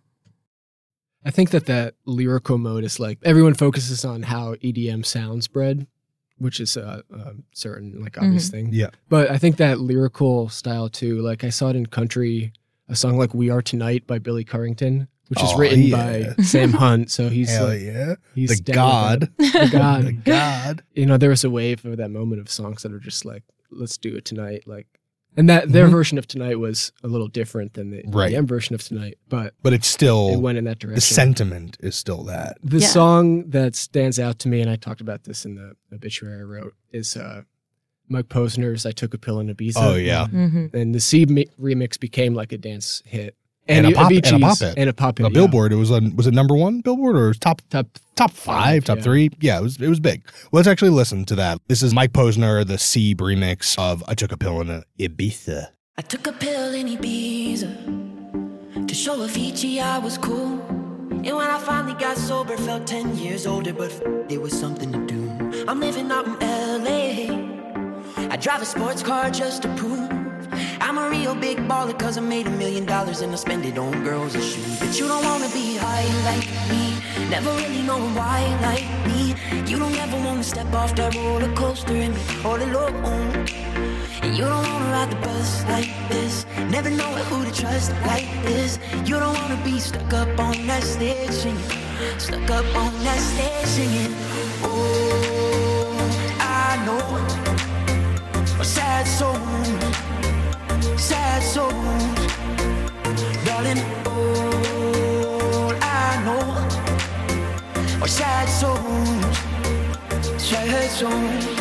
I think that that lyrical mode is like everyone focuses on how E D M sounds bred, which is a, a certain like obvious Mhm. thing. Yeah. But I think that lyrical style too, like I saw it in country, a song like "We Are Tonight" by Billy Currington, which is Oh, written yeah. by Sam Hunt. So he's Hell like, yeah. he's The down with God. it. the God, The God. You know, there was a wave of that moment of songs that are just like, let's do it tonight, like. And that their Mhm. version of Tonight was a little different than the Right. E D M version of Tonight, but But it's still, it went in that direction. the sentiment is still that. The song that stands out to me, and I talked about this in the obituary I wrote, is uh, Mike Posner's "I Took a Pill in Ibiza." Oh, yeah. Mhm. And the C mi- remix became like a dance hit, And, a pop, and a Avicii's- pop hit. and a pop hit. A yeah. Billboard. It was on, was it number one Billboard or top top top five, top yeah. three? Yeah, it was it was big. Well, let's actually listen to that. This is Mike Posner, the C remix of "I Took a Pill in Ibiza." I took a pill in Ibiza to show Avicii I was cool. And when I finally got sober, felt ten years older, but f- there was something to do. I'm living out in L A. I drive a sports car just to prove I'm a real big baller, cause I made a million dollars and I spend it on girls and shoes. But you don't wanna be high like me, never really knowing why like me. You don't ever wanna step off that roller coaster and be all alone. And you don't wanna ride the bus like this, never know who to trust like this. You don't wanna be stuck up on that stage singing, stuck up on that stage singing. Oh, I know a sad soul, sad souls, darling. All I know are sad souls, sad souls.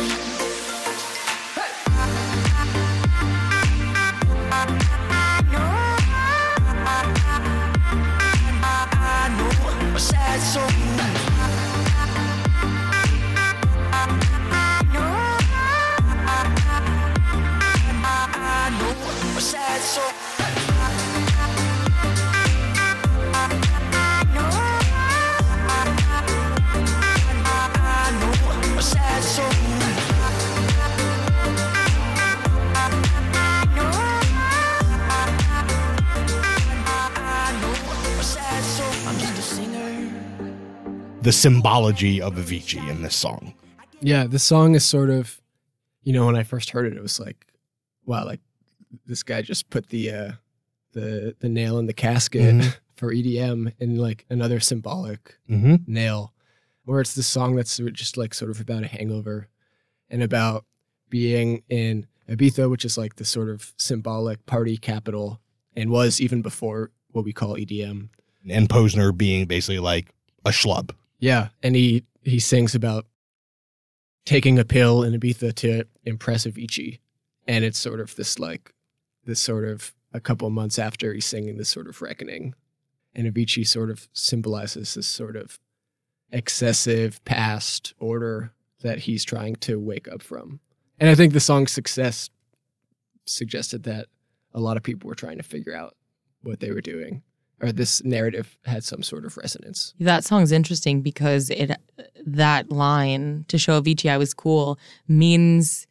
I know a sad soul. I know a sad soul. I know a sad soul. I know a sad soul. I'm just a singer. The symbology of Avicii in this song. Yeah, the song is sort of, you know, when I first heard it, it was like, wow, like this guy just put the uh, the the nail in the casket Mhm. for E D M and like another symbolic Mhm. nail. where it's the song that's just like sort of about a hangover and about being in Ibiza, which is like the sort of symbolic party capital and was even before what we call E D M. And Posner being basically like a schlub. Yeah, and he, he sings about taking a pill in Ibiza to impress Avicii. And it's sort of this like, this sort of a couple of months after he's singing this sort of reckoning. And Avicii sort of symbolizes this sort of excessive past order that he's trying to wake up from. And I think the song's success suggested that a lot of people were trying to figure out what they were doing, or this narrative had some sort of resonance. That song's interesting because it that line, to show Avicii I was cool, means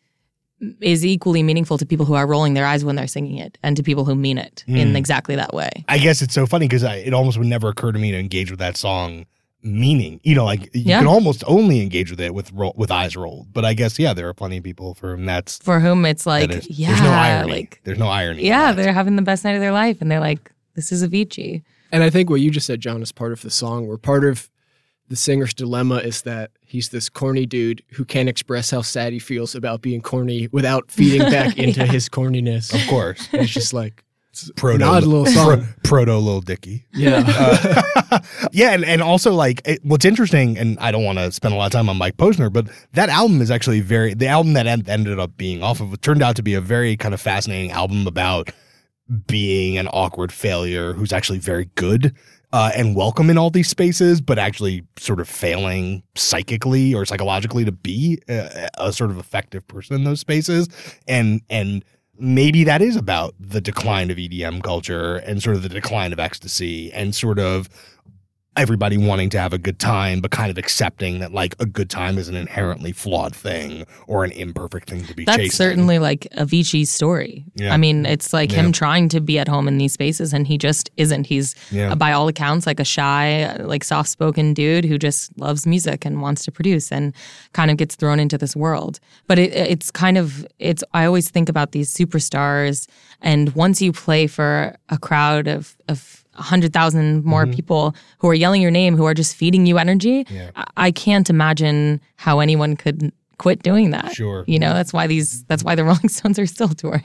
is equally meaningful to people who are rolling their eyes when they're singing it and to people who mean it mm. in exactly that way. I guess it's so funny because it almost would never occur to me to engage with that song meaning. You know, like you yeah. can almost only engage with it with ro- with eyes rolled. But I guess, yeah, there are plenty of people for whom that's... For whom it's like, is, yeah. There's no irony. Like, there's no irony. Yeah, they're having the best night of their life and they're like, this is Avicii. And I think what you just said, John, is part of the song, where part of the singer's dilemma is that he's this corny dude who can't express how sad he feels about being corny without feeding back into yeah. his corniness. Of course. And it's just like, it's proto, an odd little song. Pro, proto Lil Dicky. Yeah. Uh, yeah, and, and also, like, it, what's interesting, and I don't want to spend a lot of time on Mike Posner, but that album is actually very, the album that en- ended up being off of it turned out to be a very kind of fascinating album about being an awkward failure who's actually very good. Uh, and welcome in all these spaces, but actually sort of failing psychically or psychologically to be a, a sort of effective person in those spaces. And and maybe that is about the decline of E D M culture and sort of the decline of ecstasy and sort of everybody wanting to have a good time, but kind of accepting that like a good time is an inherently flawed thing or an imperfect thing to be That's chasing. That's certainly like Avicii's story. Yeah. I mean, it's like yeah. him trying to be at home in these spaces and he just isn't. He's yeah. uh, by all accounts like a shy, like soft-spoken dude who just loves music and wants to produce and kind of gets thrown into this world. But it, it's kind of, it's. I always think about these superstars, and once you play for a crowd of of one hundred thousand more mm-hmm. people who are yelling your name, who are just feeding you energy, yeah. I-, I can't imagine how anyone could quit doing that. Sure. You know, that's why these, that's why the Rolling Stones are still touring.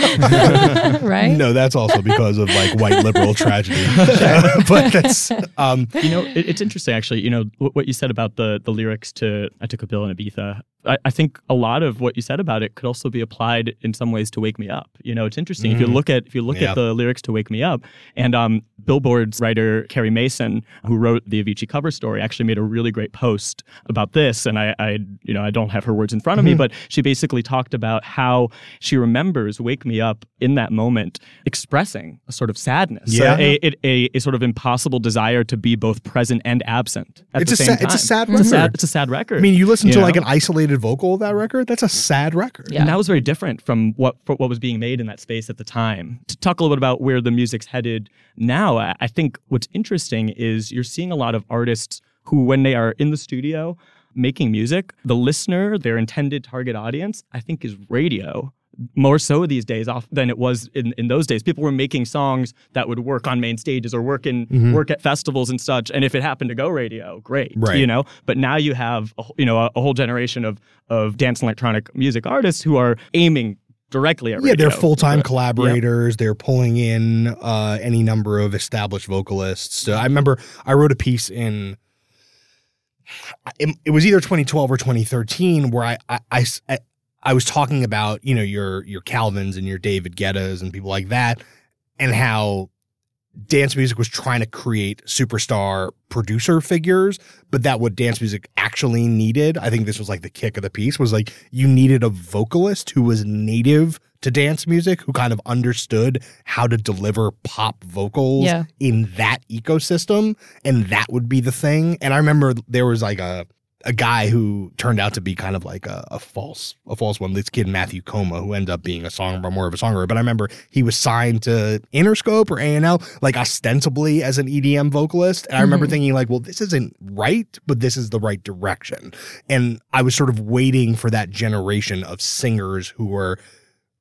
Right? No, that's also because of like white liberal tragedy. But that's, um, you know, it, it's interesting actually, you know, w- what you said about the the lyrics to I Took a Pill in Ibiza. I, I think a lot of what you said about it could also be applied in some ways to Wake Me Up. You know, it's interesting. Mm-hmm. If you look at, if you look yeah. at the lyrics to Wake Me Up, and um, Billboard's writer, Carrie Mason, who wrote the Avicii cover story, actually made a really great post about this. And I, I you know, I don't have her words in front of mm-hmm. me, but she basically talked about how she remembers Wake Me Up in that moment expressing a sort of sadness, yeah. a, a, a, a sort of impossible desire to be both present and absent at it's the a same sa- time. It's a sad it's record. A sad, it's a sad record. I mean, you listen you to know? like an isolated vocal of that record, that's a sad record. Yeah. And that was very different from what for what was being made in that space at the time. To talk a little bit about where the music's headed now, I, I think what's interesting is you're seeing a lot of artists who, when they are in the studio making music, the listener, their intended target audience, I think is radio. More so these days off than it was in, in those days. People were making songs that would work on main stages or work in mm-hmm. work at festivals and such. And if it happened to go radio, great, right. you know. But now you have a, you know a, a whole generation of of dance and electronic music artists who are aiming directly at radio. Yeah, they're full-time right. collaborators. Yep. They're pulling in uh, any number of established vocalists. So I remember I wrote a piece in. It, it was either twenty twelve or twenty thirteen where I I. I, I I was talking about, you know, your your Calvins and your David Guettas and people like that, and how dance music was trying to create superstar producer figures, but that what dance music actually needed, I think this was like the kick of the piece, was like you needed a vocalist who was native to dance music, who kind of understood how to deliver pop vocals yeah. in that ecosystem, and that would be the thing. And I remember there was like a a guy who turned out to be kind of like a, a false, a false one. This kid, Matthew Coma, who ended up being a songwriter, more of a songwriter. But I remember he was signed to Interscope or A and L, like ostensibly as an E D M vocalist. And I remember mm-hmm. thinking like, well, this isn't right, but this is the right direction. And I was sort of waiting for that generation of singers who were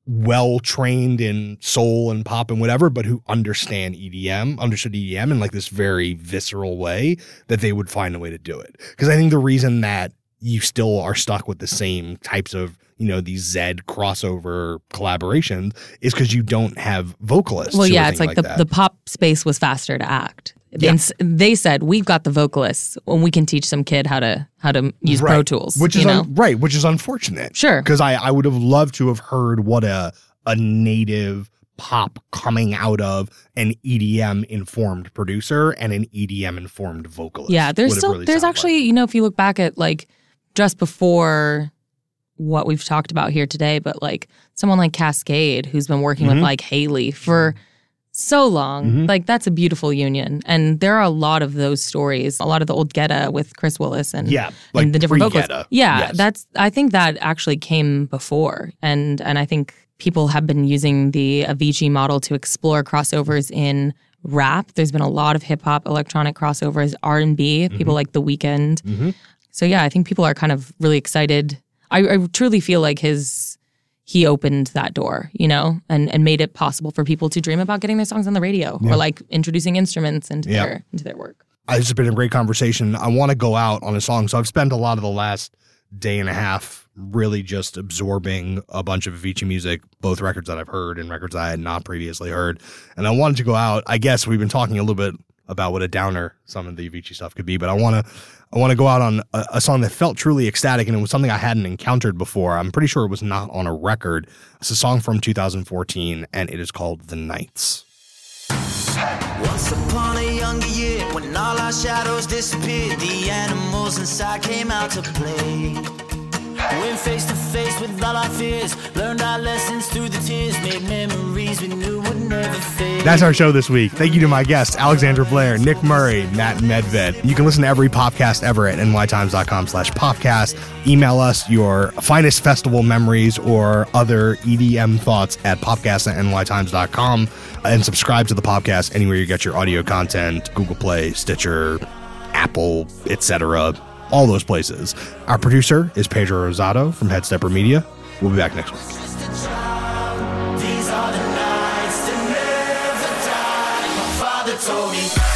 well trained in soul and pop and whatever, but who understand E D M, understood E D M in like this very visceral way, that they would find a way to do it. Because I think the reason that you still are stuck with the same types of, you know, these Zed crossover collaborations is because you don't have vocalists. Well, yeah, it's like, like the, that. the pop space was faster to act. Yeah. And they said, we've got the vocalists, and we can teach some kid how to how to use right. Pro Tools. Which you is know? un- right, which is unfortunate. Sure. Because I, I would have loved to have heard what a a native pop coming out of an E D M informed producer and an E D M informed vocalist. Yeah, there's would have still really there's sounded actually, you know, if you look back at like just before what we've talked about here today, but like someone like Cascade, who's been working Mhm. with like Haley for so long, Mhm. like that's a beautiful union. And there are a lot of those stories, a lot of the old Guetta with Chris Willis and, Yeah, like and the different vocals. pre-Guetta. Yeah, Yes. that's, I think that actually came before. And, and I think people have been using the Avicii model to explore crossovers in rap. There's been a lot of hip hop, electronic crossovers, R and B, people like The Weeknd. Mhm. So yeah, I think people are kind of really excited. I, I truly feel like his he opened that door, you know, and, and made it possible for people to dream about getting their songs on the radio Yeah. or like introducing instruments into Yeah. their into their work. Uh, This has been a great conversation. I want to go out on a song. So I've spent a lot of the last day and a half really just absorbing a bunch of Avicii music, both records that I've heard and records I had not previously heard. And I wanted to go out. I guess we've been talking a little bit about what a downer some of the Avicii stuff could be, but I want to I want to go out on a, a song that felt truly ecstatic, and it was something I hadn't encountered before. I'm pretty sure it was not on a record. It's a song from two thousand fourteen, and it is called The Nights. Once upon a younger year, when all our shadows disappeared, the animals inside came out to play. Went face to face with all our fears, learned our lessons through the tears, made memories we knew would never fade. That's our show this week. Thank you to my guests, Alexandra Blair, Nick Murray, Matt Medved. You can listen to every podcast ever at nytimes.com slash podcast. Email us your finest festival memories or other E D M thoughts at popcast at nytimes dot com, and subscribe to the podcast anywhere you get your audio content, Google Play, Stitcher, Apple, et cetera, all those places. Our producer is Pedro Rosado from Headstepper Media. We'll be back next week. These are the nights that never die. My father told me